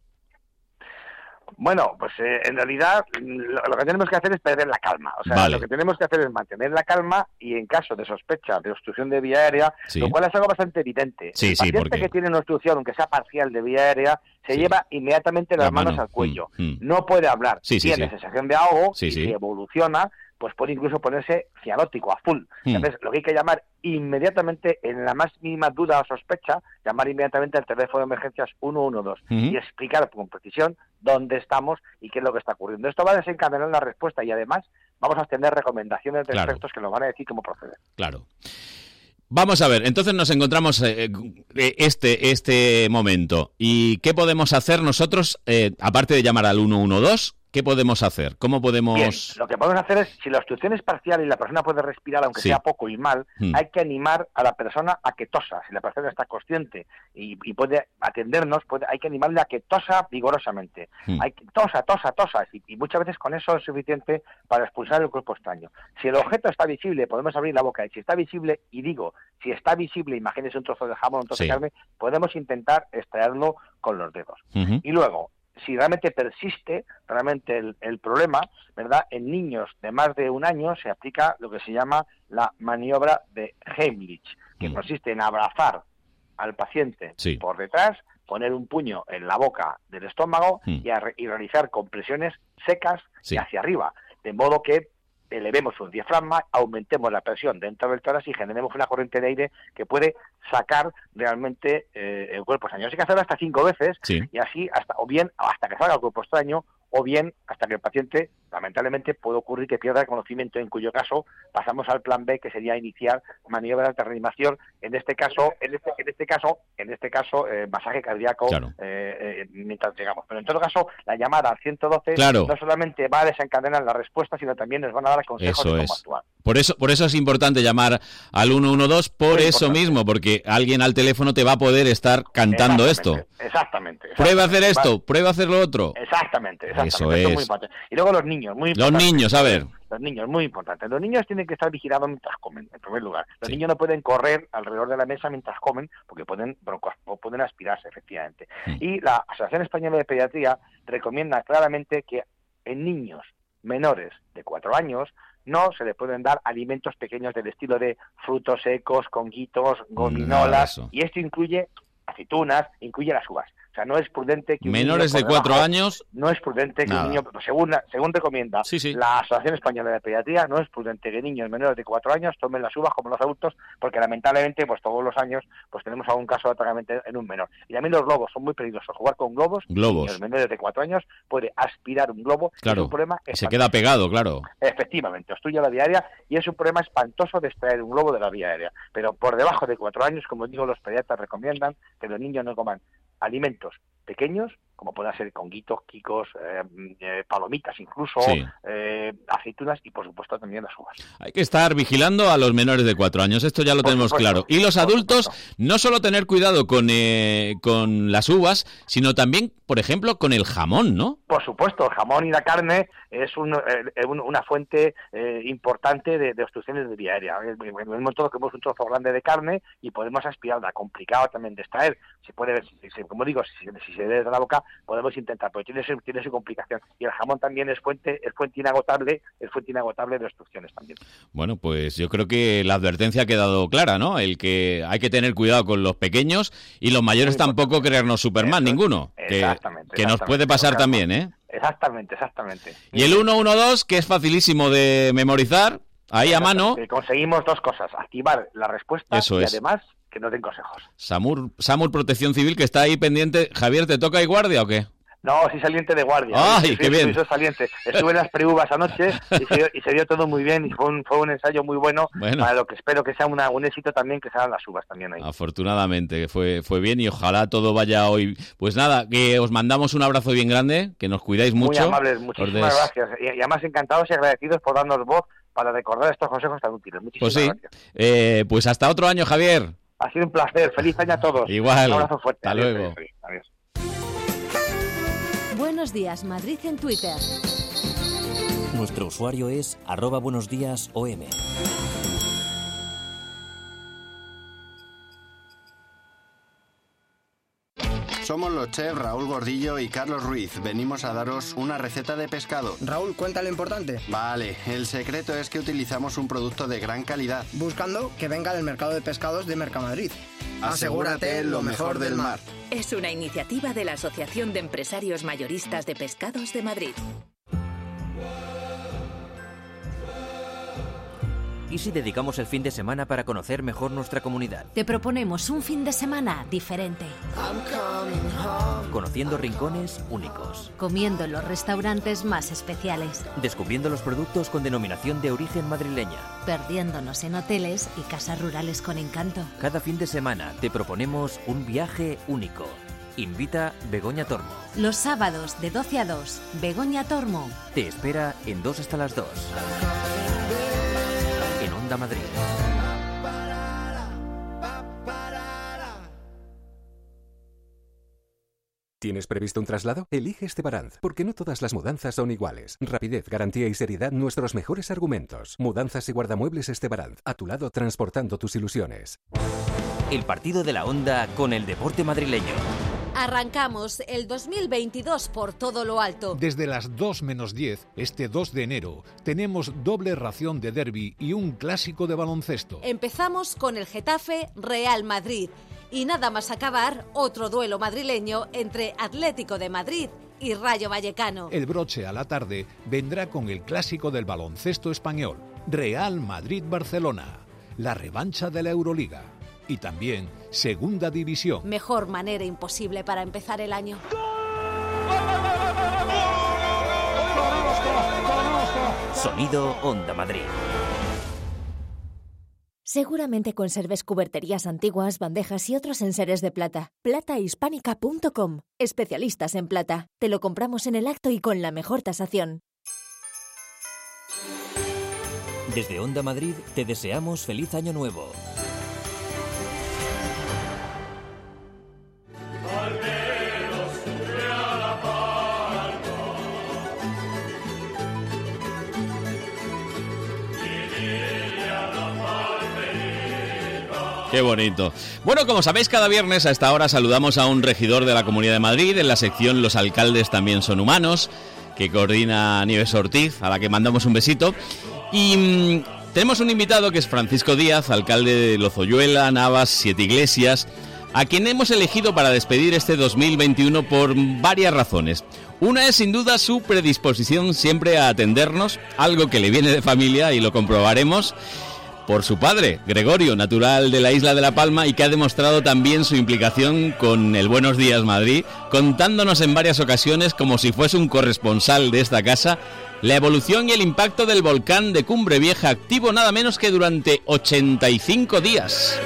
Speaker 24: Bueno, pues eh, en realidad lo, lo que tenemos que hacer es perder la calma. O sea,
Speaker 2: Vale.
Speaker 24: lo que tenemos que hacer es mantener la calma y en caso de sospecha de obstrucción de vía aérea,
Speaker 2: Sí.
Speaker 24: lo cual es algo bastante evidente.
Speaker 2: Sí,
Speaker 24: el
Speaker 2: sí,
Speaker 24: paciente
Speaker 2: porque-
Speaker 24: que tiene una obstrucción, aunque sea parcial de vía aérea, se lleva inmediatamente las
Speaker 2: La
Speaker 24: manos
Speaker 2: mano.
Speaker 24: al cuello.
Speaker 2: Mm, mm.
Speaker 24: No puede hablar.
Speaker 2: Sí, sí,
Speaker 24: Tiene
Speaker 2: sí.
Speaker 24: sensación de ahogo
Speaker 2: Sí,
Speaker 24: y
Speaker 2: sí.
Speaker 24: si evoluciona, pues puede incluso ponerse cianótico a full.
Speaker 2: Mm.
Speaker 24: Entonces, lo que hay que llamar inmediatamente, en la más mínima duda o sospecha, llamar inmediatamente al teléfono de emergencias uno uno dos
Speaker 2: Ujú.
Speaker 24: y explicar con precisión dónde estamos y qué es lo que está ocurriendo. Esto va a desencadenar la respuesta y además vamos a tener recomendaciones de
Speaker 2: Claro.
Speaker 24: expertos que nos van a decir cómo proceder.
Speaker 2: Claro. Vamos a ver, entonces nos encontramos eh, este, este momento. ¿Y qué podemos hacer nosotros, eh, aparte de llamar al uno uno dos? ¿Qué podemos hacer? ¿Cómo podemos...?
Speaker 24: Bien, lo que podemos hacer es, si la obstrucción es parcial y la persona puede respirar, aunque
Speaker 2: Sí.
Speaker 24: sea poco y mal,
Speaker 2: Mm.
Speaker 24: hay que animar a la persona a que tosa. Si la persona está consciente y, y puede atendernos, puede, hay que animarle a que tosa vigorosamente.
Speaker 2: Mm.
Speaker 24: Hay que, tosa, tosa, tosa. Y, y muchas veces con eso es suficiente para expulsar el cuerpo extraño. Si el objeto está visible, podemos abrir la boca. Y si está visible, y digo, si está visible, imagínese un trozo de jamón, un trozo
Speaker 2: Sí.
Speaker 24: de carne, podemos intentar extraerlo con los dedos.
Speaker 2: Ujú.
Speaker 24: Y luego, si realmente persiste realmente el, el problema, ¿verdad? En niños de más de un año se aplica lo que se llama la maniobra de Heimlich, que consiste en abrazar al paciente
Speaker 2: Sí.
Speaker 24: por detrás, poner un puño en la boca del estómago
Speaker 2: Mm.
Speaker 24: y, a re- y realizar compresiones secas
Speaker 2: Sí.
Speaker 24: y hacia arriba, de modo que elevemos un diafragma, aumentemos la presión dentro del tórax y generemos una corriente de aire que puede sacar realmente eh, el cuerpo extraño. Hay que hacerlo hasta cinco veces
Speaker 2: Sí.
Speaker 24: y así hasta o bien hasta que salga el cuerpo extraño o bien hasta que el paciente, lamentablemente, puede ocurrir que pierda el conocimiento, en cuyo caso pasamos al plan B, que sería iniciar maniobras de reanimación. En este caso, en este, en este caso, en este caso, eh, masaje cardíaco
Speaker 2: Claro.
Speaker 24: eh, eh, mientras llegamos. Pero en todo caso, la llamada al ciento doce
Speaker 2: Claro.
Speaker 24: no solamente va a desencadenar la respuesta, sino también nos van a dar consejos
Speaker 2: Eso
Speaker 24: de cómo
Speaker 2: es.
Speaker 24: actuar.
Speaker 2: Por eso, por eso es importante llamar al uno uno dos, por
Speaker 24: Muy
Speaker 2: eso
Speaker 24: importante.
Speaker 2: mismo, porque alguien al teléfono te va a poder estar cantando esto.
Speaker 24: Exactamente.
Speaker 2: Prueba a hacer
Speaker 24: exactamente.
Speaker 2: esto, prueba a hacer lo otro.
Speaker 24: Exactamente, exactamente.
Speaker 2: Eso
Speaker 24: Esto
Speaker 2: es.
Speaker 24: muy importante. Y luego los niños, muy
Speaker 2: Los
Speaker 24: importante.
Speaker 2: niños, a ver.
Speaker 24: Los niños, muy importante. Los niños tienen que estar vigilados mientras comen, en primer lugar. Los
Speaker 2: Sí.
Speaker 24: niños no pueden correr alrededor de la mesa mientras comen, porque pueden broncos, o pueden aspirarse, efectivamente.
Speaker 2: Mm.
Speaker 24: Y la Asociación Española de Pediatría recomienda claramente que en niños menores de cuatro años no se les pueden dar alimentos pequeños del estilo de frutos secos, conguitos,
Speaker 2: Nada de
Speaker 24: gominolas,
Speaker 2: eso.
Speaker 24: y esto incluye aceitunas, incluye las uvas. O sea, no es prudente que un
Speaker 2: Menores
Speaker 24: niño
Speaker 2: de
Speaker 24: por
Speaker 2: cuatro
Speaker 24: debajo-
Speaker 2: años,
Speaker 24: no es prudente que
Speaker 2: nada.
Speaker 24: un niño, según, según recomienda
Speaker 2: Sí, sí.
Speaker 24: la Asociación Española de Pediatría, no es prudente que niños menores de cuatro años tomen las uvas como los adultos, porque lamentablemente, pues todos los años, pues tenemos algún caso de atragantamiento en un menor. Y también los globos son muy peligrosos. Jugar con globos,
Speaker 2: Globos.
Speaker 24: niños menores de cuatro años puede aspirar un globo, y
Speaker 2: Claro.
Speaker 24: es un problema
Speaker 2: se
Speaker 24: espantoso.
Speaker 2: queda pegado, claro.
Speaker 24: Efectivamente, obstruye la vía aérea y es un problema espantoso de extraer un globo de la vía aérea. Pero por debajo de cuatro años, como digo, los pediatras recomiendan que los niños no coman alimentos pequeños, como puedan ser conguitos, quicos, eh, eh, palomitas incluso,
Speaker 2: Sí.
Speaker 24: eh, aceitunas y por supuesto también las uvas.
Speaker 2: Hay que estar vigilando a los menores de cuatro años, esto ya lo
Speaker 24: Por
Speaker 2: tenemos
Speaker 24: supuesto,
Speaker 2: claro. Y los
Speaker 24: por
Speaker 2: adultos,
Speaker 24: supuesto.
Speaker 2: no solo tener cuidado con, eh, con las uvas, sino también, por ejemplo, con el jamón, ¿no?
Speaker 24: Por supuesto, el jamón y la carne es un, eh, un- una fuente eh, importante de, de obstrucciones de vía aérea. En el momento que cogemos un trozo grande de carne y podemos aspirarla, complicado también de extraer. Se puede, si- si- como digo, si, si se debe de la boca, podemos intentar, pero tiene su, tiene su complicación. Y el jamón también es fuente, es fuente inagotable, es fuente inagotable de obstrucciones también.
Speaker 2: Bueno, pues yo creo que la advertencia ha quedado clara, ¿no? El que hay que tener cuidado con los pequeños y los mayores tampoco creernos Superman,
Speaker 24: Eso es.
Speaker 2: ninguno. Que,
Speaker 24: Exactamente,
Speaker 2: que nos
Speaker 24: exactamente,
Speaker 2: puede pasar
Speaker 24: Oscar.
Speaker 2: también, ¿eh?
Speaker 24: Exactamente, exactamente.
Speaker 2: Y el uno uno dos, que es facilísimo de memorizar, ahí a mano,
Speaker 24: Que conseguimos dos cosas, activar la respuesta
Speaker 2: Eso
Speaker 24: y
Speaker 2: es.
Speaker 24: además que nos den consejos.
Speaker 2: Samur, Samur Protección Civil, que está ahí pendiente. Javier, ¿te toca ahí guardia o qué?
Speaker 24: No, sí saliente de guardia.
Speaker 2: ¡Ay,
Speaker 24: Sí,
Speaker 2: qué
Speaker 24: sí,
Speaker 2: bien!
Speaker 24: sí, soy saliente. Estuve en las pre-uvas anoche y se, dio, y se dio todo muy bien y fue un, fue un ensayo muy bueno,
Speaker 2: Bueno.
Speaker 24: para lo que espero que sea una, un éxito también, que sean las uvas también ahí.
Speaker 2: Afortunadamente, fue, fue bien y ojalá todo vaya hoy. Pues nada, que os mandamos un abrazo bien grande, que nos cuidáis mucho.
Speaker 24: Muy amables,
Speaker 2: Os
Speaker 24: muchísimas
Speaker 2: des-
Speaker 24: gracias. Y, y además encantados y agradecidos por darnos voz para recordar estos consejos tan útiles. Muchísimas
Speaker 2: Pues sí,
Speaker 24: gracias.
Speaker 2: eh, pues hasta otro año, Javier.
Speaker 24: Ha sido un placer. Feliz año a todos.
Speaker 2: Igual.
Speaker 24: Un abrazo fuerte.
Speaker 2: Hasta
Speaker 24: Adiós,
Speaker 2: luego.
Speaker 24: adiós, adiós.
Speaker 19: Buenos días, Madrid en Twitter.
Speaker 1: Nuestro usuario es arroba buenos días O M.
Speaker 7: Somos los chefs Raúl Gordillo y Carlos Ruiz. Venimos a daros una receta de pescado.
Speaker 8: Raúl, cuenta lo importante.
Speaker 7: Vale, el secreto es que utilizamos un producto de gran calidad.
Speaker 8: Buscando que venga del mercado de pescados de Mercamadrid.
Speaker 7: Asegúrate lo mejor del mar.
Speaker 14: Es una iniciativa de la Asociación de Empresarios Mayoristas de Pescados de Madrid.
Speaker 1: ¿Y si dedicamos el fin de semana para conocer mejor nuestra comunidad?
Speaker 19: Te proponemos un fin de semana diferente.
Speaker 1: Conociendo rincones únicos.
Speaker 19: Comiendo en los restaurantes más especiales.
Speaker 1: Descubriendo los productos con denominación de origen madrileña.
Speaker 19: Perdiéndonos en hoteles y casas rurales con encanto.
Speaker 1: Cada fin de semana te proponemos un viaje único. Invita Begoña Tormo.
Speaker 19: Los sábados de doce a dos, Begoña Tormo
Speaker 1: te espera en dos hasta las dos. En Onda Madrid.
Speaker 20: ¿Tienes previsto un traslado? Elige Estebaranz, porque no todas las mudanzas son iguales. Rapidez, garantía y seriedad, nuestros mejores argumentos. Mudanzas y guardamuebles Estebaranz, a tu lado transportando tus ilusiones.
Speaker 1: El partido de la Onda con el deporte madrileño.
Speaker 19: Arrancamos el dos mil veintidós por todo lo alto.
Speaker 9: Desde las dos menos diez, este dos de enero, tenemos doble ración de derbi y un clásico de baloncesto.
Speaker 19: Empezamos con el Getafe Real Madrid y nada más acabar, otro duelo madrileño entre Atlético de Madrid y Rayo Vallecano.
Speaker 9: El broche a la tarde vendrá con el clásico del baloncesto español, Real Madrid-Barcelona, la revancha de la Euroliga. Y también Segunda División.
Speaker 19: Mejor manera imposible para empezar el año.
Speaker 1: Sonido Onda Madrid.
Speaker 11: Seguramente conserves cuberterías antiguas, bandejas y otros enseres de plata. plata hispánica punto com. Especialistas en plata. Te lo compramos en el acto y con la mejor tasación.
Speaker 1: Desde Onda Madrid te deseamos feliz año nuevo.
Speaker 2: Qué bonito. Bueno, como sabéis, cada viernes a esta hora saludamos a un regidor de la Comunidad de Madrid en la sección Los alcaldes también son humanos, que coordina Nieves Ortiz, a la que mandamos un besito. Y mmm, tenemos un invitado que es Francisco Díaz, alcalde de Lozoyuela, Navas, Siete Iglesias, a quien hemos elegido para despedir este dos mil veintiuno por varias razones. Una es sin duda su predisposición siempre a atendernos, algo que le viene de familia y lo comprobaremos. Por su padre, Gregorio, natural de la isla de La Palma y que ha demostrado también su implicación con el Buenos Días Madrid, contándonos en varias ocasiones, como si fuese un corresponsal de esta casa, la evolución y el impacto del volcán de Cumbre Vieja, activo nada menos que durante ochenta y cinco días.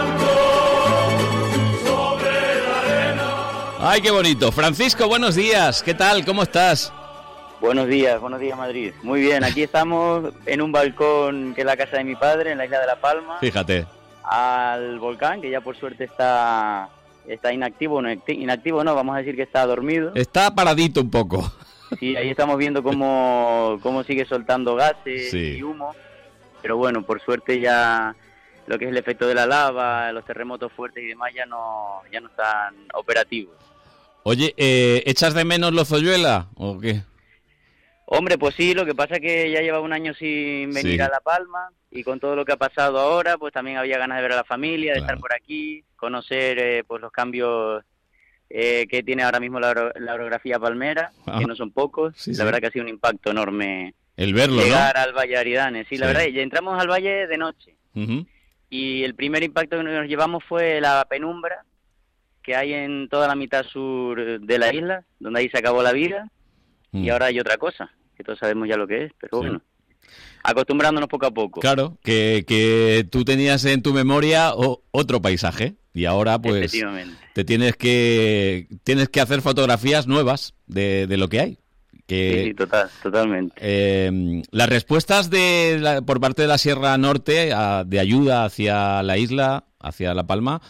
Speaker 2: ¡Ay, qué bonito! Francisco, buenos días. ¿Qué tal? ¿Cómo estás?
Speaker 13: Buenos días, buenos días Madrid. Muy bien, aquí estamos en un balcón que es la casa de mi padre, en la isla de La Palma.
Speaker 2: Fíjate.
Speaker 13: Al volcán, que ya por suerte está está inactivo, no inactivo no, vamos a decir que está dormido.
Speaker 2: Está paradito un poco.
Speaker 13: Sí, ahí estamos viendo cómo, cómo sigue soltando gases
Speaker 2: sí.
Speaker 13: y humo. Pero bueno, por suerte ya lo que es el efecto de la lava, los terremotos fuertes y demás ya no, ya no están operativos.
Speaker 2: Oye, eh, ¿echas de menos Lozoyuela o qué?
Speaker 13: Hombre, pues sí, lo que pasa es que ya lleva un año sin venir
Speaker 2: sí.
Speaker 13: a La Palma y con todo lo que ha pasado ahora, pues también había ganas de ver a la familia, de claro. estar por aquí, conocer eh, pues los cambios eh, que tiene ahora mismo la, oro- la orografía palmera, ah. que no son pocos. Sí, la sí. verdad que ha sido un impacto enorme
Speaker 2: el verlo,
Speaker 13: llegar
Speaker 2: ¿no?
Speaker 13: al Valle Aridane. Sí, sí, la verdad, ya entramos al valle de noche
Speaker 2: uh-huh.
Speaker 13: y el primer impacto que nos llevamos fue la penumbra que hay en toda la mitad sur de la isla, donde ahí se acabó la vida, uh-huh. y ahora hay otra cosa, que todos sabemos ya lo que es, pero sí. bueno, acostumbrándonos poco a poco.
Speaker 2: Claro, que, que tú tenías en tu memoria o, otro paisaje y ahora pues te tienes que tienes que hacer fotografías nuevas de, de lo que hay. Que,
Speaker 13: sí, sí, total, totalmente.
Speaker 2: Eh, las respuestas de la, por parte de la Sierra Norte a, de ayuda hacia la isla, hacia La Palma,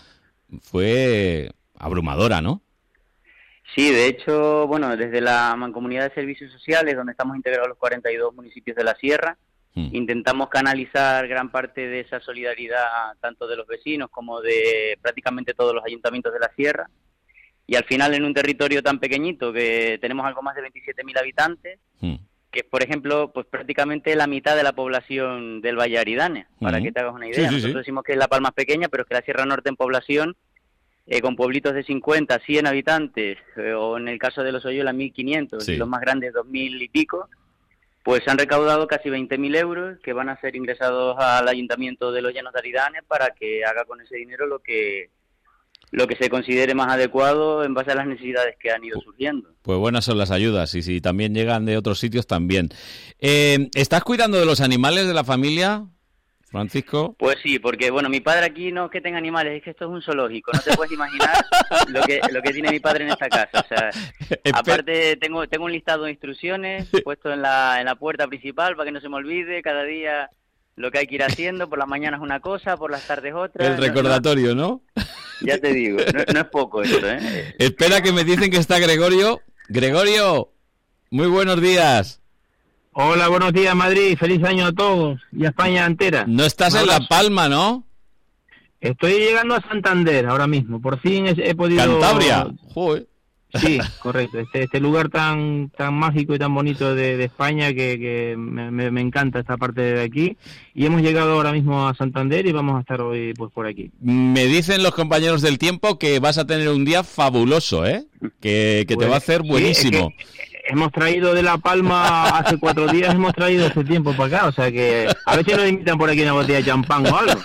Speaker 2: fue abrumadora, ¿no?
Speaker 13: Sí, de hecho, bueno, desde la Mancomunidad de Servicios Sociales, donde estamos integrados los cuarenta y dos municipios de la Sierra, mm. intentamos canalizar gran parte de esa solidaridad, tanto de los vecinos como de prácticamente todos los ayuntamientos de la Sierra. Y al final, en un territorio tan pequeñito, que tenemos algo más de veintisiete mil habitantes, mm. que es, por ejemplo, pues prácticamente la mitad de la población del Valle Aridane, para mm. que te hagas una idea. Sí, sí, Nosotros sí. decimos que La Palma es pequeña, pero es que la Sierra Norte en población, Eh, con pueblitos de cincuenta, cien habitantes, eh, o en el caso de Lozoyuela mil quinientos, sí. y los más grandes dos mil y pico, Pues se han recaudado casi veinte mil euros que van a ser ingresados al Ayuntamiento de Los Llanos de Aridane para que haga con ese dinero lo que lo que se considere más adecuado en base a las necesidades que han ido surgiendo.
Speaker 2: Pues buenas son las ayudas, y si también llegan de otros sitios, también. Eh, ¿Estás cuidando de los animales de la familia, Francisco?
Speaker 13: Pues sí, porque bueno, mi padre aquí no es que tenga animales, es que esto es un zoológico. No te puedes imaginar lo que lo que tiene mi padre en esta casa. O sea, aparte tengo tengo un listado de instrucciones puesto en la en la puerta principal para que no se me olvide cada día lo que hay que ir haciendo. Por las mañanas una cosa, por las tardes otra.
Speaker 2: El recordatorio, ¿no?
Speaker 13: Ya te digo, no, no es poco esto, ¿eh?
Speaker 2: Espera, que me dicen que está Gregorio. Gregorio, muy buenos días.
Speaker 15: Hola, buenos días, Madrid. Feliz año a todos y a España entera.
Speaker 2: No estás en La Palma, ¿no?
Speaker 15: Estoy llegando a Santander ahora mismo. Por fin he, he podido...
Speaker 2: Cantabria. Joder.
Speaker 15: Sí, correcto. Este, este lugar tan tan mágico y tan bonito de, de España que, que me, me, me encanta esta parte de aquí. Y hemos llegado ahora mismo a Santander y vamos a estar hoy pues por aquí.
Speaker 2: Me dicen los compañeros del tiempo que vas a tener un día fabuloso, ¿eh? Que, que pues, te va a hacer buenísimo.
Speaker 15: Sí, es que hemos traído de La Palma hace cuatro días, hemos traído este tiempo para acá. O sea que a ver si nos invitan por aquí una botella de champán o algo.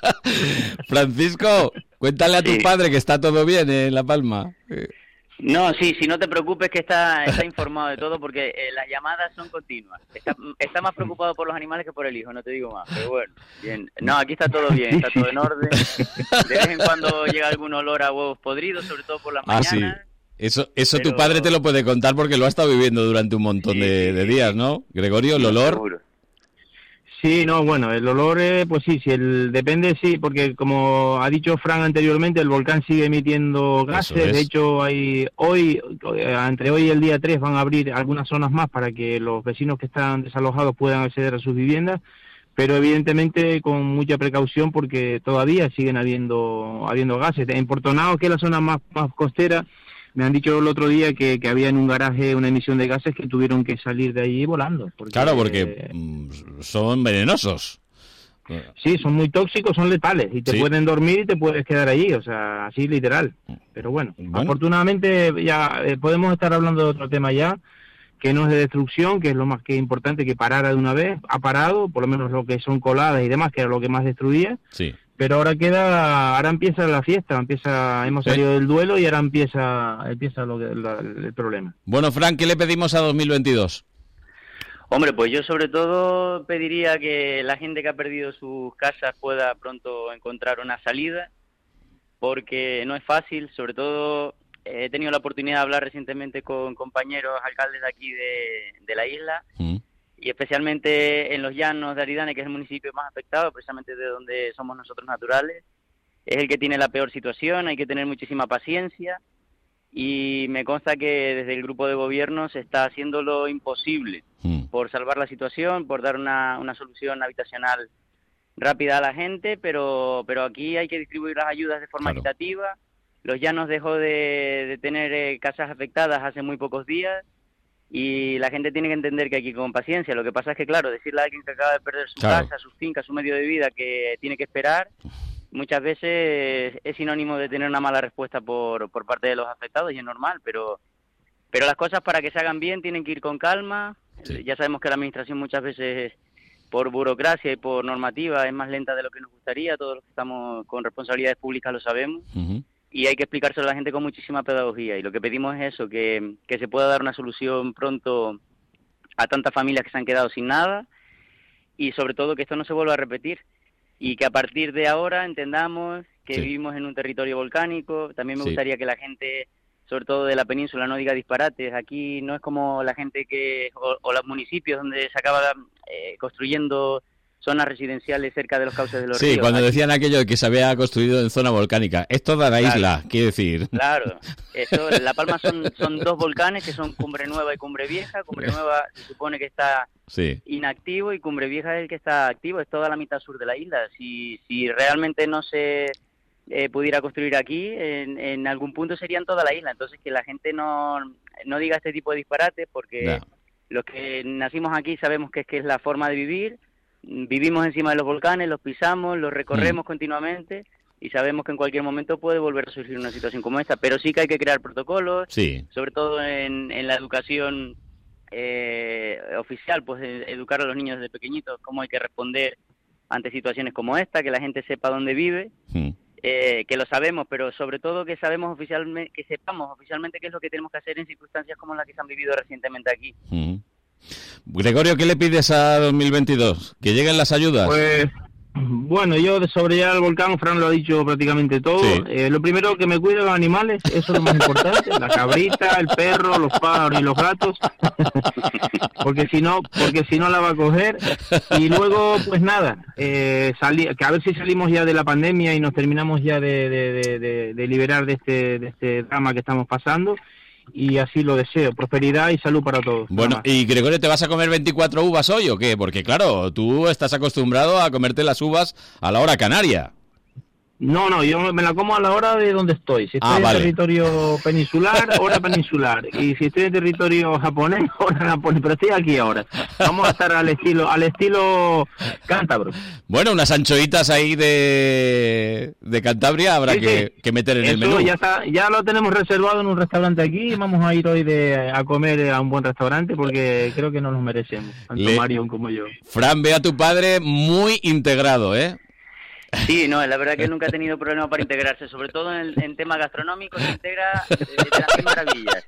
Speaker 2: Francisco, cuéntale a tu sí. padre que está todo bien en La Palma.
Speaker 13: No, sí, sí, no te preocupes que está está informado de todo porque eh, las llamadas son continuas. Está, está más preocupado por los animales que por el hijo, no te digo más, pero bueno, bien. No, aquí está todo bien, está todo en orden. De vez en cuando llega algún olor a huevos podridos, sobre todo por las
Speaker 2: ah,
Speaker 13: mañanas.
Speaker 2: Sí. Eso eso
Speaker 13: pero...
Speaker 2: tu padre te lo puede contar porque lo ha estado viviendo durante un montón sí, de, de días, ¿no? Gregorio, el olor...
Speaker 15: Seguro. Sí, no, bueno, el olor, eh, pues sí, sí, el, depende, sí, porque como ha dicho Fran anteriormente, el volcán sigue emitiendo gases. Es. De hecho, hay hoy, entre hoy y el día tres van a abrir algunas zonas más para que los vecinos que están desalojados puedan acceder a sus viviendas, pero evidentemente con mucha precaución porque todavía siguen habiendo habiendo gases. En Portonao, que es la zona más, más costera, me han dicho el otro día que, que había en un garaje una emisión de gases que tuvieron que salir de allí volando. Porque,
Speaker 2: claro, porque eh, son venenosos.
Speaker 15: Sí, son muy tóxicos, son letales y te sí. pueden dormir y te puedes quedar allí, o sea, así literal. Pero bueno, bueno. afortunadamente ya eh, podemos estar hablando de otro tema ya, que no es de destrucción, que es lo más que importante, que parara de una vez. Ha parado, por lo menos lo que son coladas y demás, que era lo que más destruía.
Speaker 2: Sí.
Speaker 15: Pero ahora queda, ahora empieza la fiesta, empieza, hemos ¿Sí? salido del duelo y ahora empieza, empieza lo que, la, el problema.
Speaker 2: Bueno, Fran, ¿qué le pedimos a dos mil veintidós?
Speaker 13: Hombre, pues yo sobre todo pediría que la gente que ha perdido sus casas pueda pronto encontrar una salida, porque no es fácil, sobre todo eh, he tenido la oportunidad de hablar recientemente con compañeros alcaldes de aquí de, de la isla, mm. y especialmente en Los Llanos de Aridane, que es el municipio más afectado, precisamente de donde somos nosotros naturales, es el que tiene la peor situación, hay que tener muchísima paciencia, y me consta que desde el grupo de gobierno se está haciendo lo imposible mm. por salvar la situación, por dar una, una solución habitacional rápida a la gente, pero pero aquí hay que distribuir las ayudas de forma claro. equitativa. Los Llanos dejó de, de tener eh, casas afectadas hace muy pocos días, y la gente tiene que entender que hay que ir con paciencia. Lo que pasa es que, claro, decirle a alguien que acaba de perder su claro. casa, su finca, su medio de vida, que tiene que esperar, muchas veces es sinónimo de tener una mala respuesta por, por parte de los afectados, y es normal, pero pero las cosas para que se hagan bien tienen que ir con calma. Sí. Ya sabemos que la administración muchas veces, por burocracia y por normativa, es más lenta de lo que nos gustaría. Todos los que estamos con responsabilidades públicas lo sabemos. Uh-huh. Y hay que explicárselo a la gente con muchísima pedagogía, y lo que pedimos es eso, que, que se pueda dar una solución pronto a tantas familias que se han quedado sin nada, y sobre todo que esto no se vuelva a repetir, y que a partir de ahora entendamos que sí. vivimos en un territorio volcánico. También me sí. gustaría que la gente, sobre todo de la península, no diga disparates. Aquí no es como la gente que, o, o los municipios donde se acaba eh, construyendo zonas residenciales cerca de los cauces de los
Speaker 2: sí,
Speaker 13: ríos.
Speaker 2: Sí, cuando
Speaker 13: aquí
Speaker 2: decían aquello de que se había construido en zona volcánica. Es toda la claro. isla, quiere decir.
Speaker 13: Claro. Esto, La Palma son, son dos volcanes que son Cumbre Nueva y Cumbre Vieja. Cumbre Nueva se supone que está sí. inactivo, y Cumbre Vieja es el que está activo. Es toda la mitad sur de la isla. Si, si realmente no se eh, pudiera construir aquí, en, en algún punto serían toda la isla. Entonces que la gente no, no diga este tipo de disparates, porque no. los que nacimos aquí sabemos que es que es la forma de vivir. Vivimos encima de los volcanes, los pisamos, los recorremos mm. continuamente, y sabemos que en cualquier momento puede volver a surgir una situación como esta, pero sí que hay que crear protocolos,
Speaker 2: sí.
Speaker 13: sobre todo en, en la educación eh, oficial, pues educar a los niños desde pequeñitos, cómo hay que responder ante situaciones como esta, que la gente sepa dónde vive, mm. eh, que lo sabemos, pero sobre todo que sabemos oficialmente, que sepamos oficialmente qué es lo que tenemos que hacer en circunstancias como las que se han vivido recientemente aquí.
Speaker 2: Mm. Gregorio, ¿qué le pides a dos mil veintidós? ¿Que lleguen las ayudas?
Speaker 15: Pues, bueno, yo sobre ya el volcán, Fran lo ha dicho prácticamente todo. Sí. Eh, lo primero, que me cuiden los animales, eso es lo más importante. La cabrita, el perro, los pájaros y los gatos. porque si no, porque si no la va a coger. Y luego, pues nada, eh, sali- que a ver si salimos ya de la pandemia y nos terminamos ya de, de, de, de, de liberar de este, de este drama que estamos pasando. Y así lo deseo, prosperidad y salud para todos.
Speaker 2: Bueno, y Gregorio, ¿te vas a comer veinticuatro uvas hoy o qué? Porque claro, tú estás acostumbrado a comerte las uvas a la hora canaria.
Speaker 15: No, no, yo me la como a la hora de donde estoy. Si estoy ah, en vale. territorio peninsular, hora peninsular. Y si estoy en territorio japonés, hora japonés. Pero estoy aquí ahora. Vamos a estar al estilo al estilo cántabro.
Speaker 2: Bueno, unas anchoitas ahí de, de Cantabria habrá sí, que, sí. que meter en
Speaker 15: Eso
Speaker 2: el menú.
Speaker 15: Ya, está, ya lo tenemos reservado en un restaurante aquí. Vamos a ir hoy de, a comer a un buen restaurante porque creo que nos lo merecemos. Tanto Le... Marion como yo.
Speaker 2: Fran, ve a tu padre muy integrado, ¿eh?
Speaker 13: Sí, no, la verdad que nunca ha tenido problema para integrarse, sobre todo en, el, en temas gastronómicos, se integra de, de las maravillas.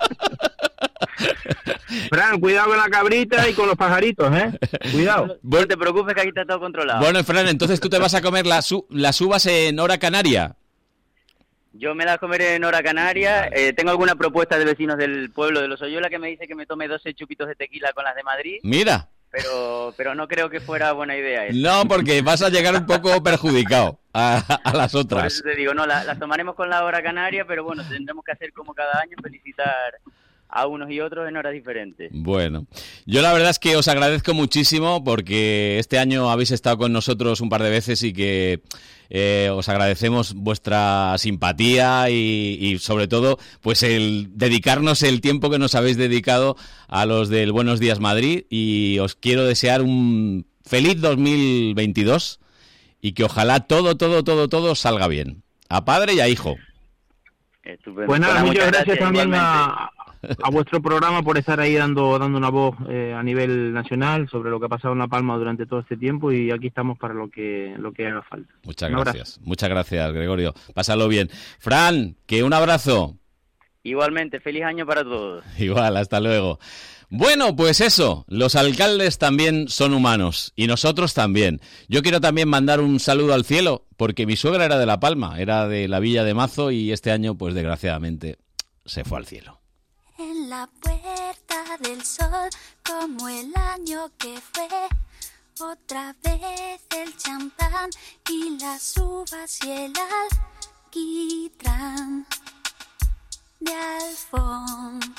Speaker 15: Fran, cuidado con la cabrita y con los pajaritos, ¿eh? Cuidado.
Speaker 13: No te preocupes que aquí está todo controlado.
Speaker 2: Bueno, Fran, entonces tú te vas a comer las, las uvas en hora canaria.
Speaker 13: Yo me las comeré en hora canaria. Eh, tengo alguna propuesta de vecinos del pueblo de Los Oyola que me dice que me tome doce chupitos de tequila con las de Madrid.
Speaker 2: Mira.
Speaker 13: Pero pero no creo que fuera buena idea eso.
Speaker 2: No, porque vas a llegar un poco perjudicado a, a las otras.
Speaker 13: Por eso te digo, no, la, las tomaremos con la hora canaria, pero bueno, tendremos que hacer como cada año, felicitar a unos y otros en horas diferentes.
Speaker 2: Bueno, yo la verdad es que os agradezco muchísimo porque este año habéis estado con nosotros un par de veces y que eh, os agradecemos vuestra simpatía y, y sobre todo pues el dedicarnos el tiempo que nos habéis dedicado a los del Buenos Días Madrid, y os quiero desear un feliz dos mil veintidós y que ojalá todo, todo, todo, todo salga bien, a padre y a hijo.
Speaker 13: Estupendo.
Speaker 15: Pues nada, muchas gracias, gracias también a, a vuestro programa por estar ahí dando dando una voz eh, a nivel nacional sobre lo que ha pasado en La Palma durante todo este tiempo, y aquí estamos para lo que lo que haga falta.
Speaker 2: Muchas gracias, muchas gracias, Gregorio. Pásalo bien. Fran, que un abrazo.
Speaker 13: Igualmente, feliz año para todos.
Speaker 2: Igual, hasta luego. Bueno, pues eso, los alcaldes también son humanos y nosotros también. Yo quiero también mandar un saludo al cielo, porque mi suegra era de La Palma, era de la Villa de Mazo, y este año, pues desgraciadamente, se fue al cielo.
Speaker 12: En la puerta del sol, como el año que fue, otra vez el champán y las uvas y el alquitrán de alfombra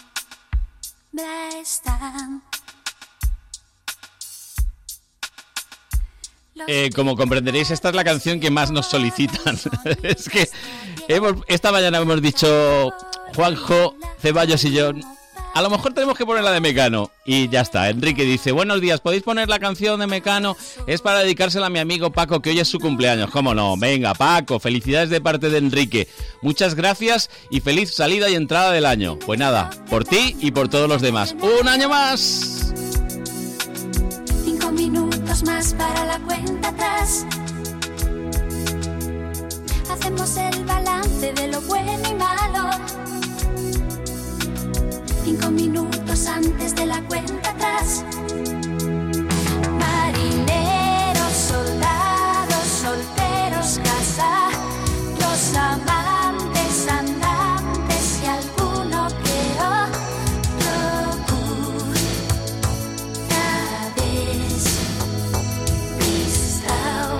Speaker 12: están.
Speaker 2: Eh, como comprenderéis, esta es la canción que más nos solicitan. Es que hemos, esta mañana hemos dicho Juanjo, Ceballos y yo, a lo mejor tenemos que poner la de Mecano, y ya está. Enrique dice, buenos días, ¿podéis poner la canción de Mecano? Es para dedicársela a mi amigo Paco, que hoy es su cumpleaños. ¿Cómo no? Venga, Paco, felicidades de parte de Enrique. Muchas gracias y feliz salida y entrada del año. Pues nada, por ti y por todos los demás. ¡Un año más!
Speaker 12: Cinco minutos más para la cuenta atrás. Hacemos el balance de lo bueno y malo. Cinco minutos antes de la cuenta atrás. Marineros, soldados, solteros, casados, amantes, andantes y alguno que otro curta despistado.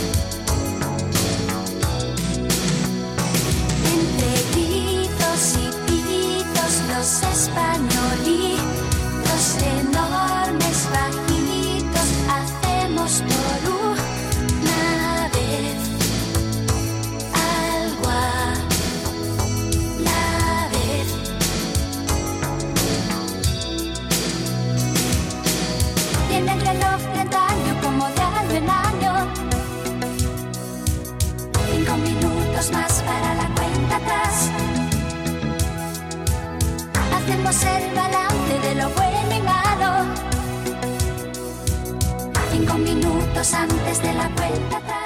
Speaker 12: Entre gritos y pitos los españolitos enormes, bajitos, hacemos por una vez algo a la vez. Tiene el reloj de antaño como de año en año. Cinco minutos más para la cuenta atrás. Hacemos el balance de lo bueno y malo. minutos antes de la cuenta atrás.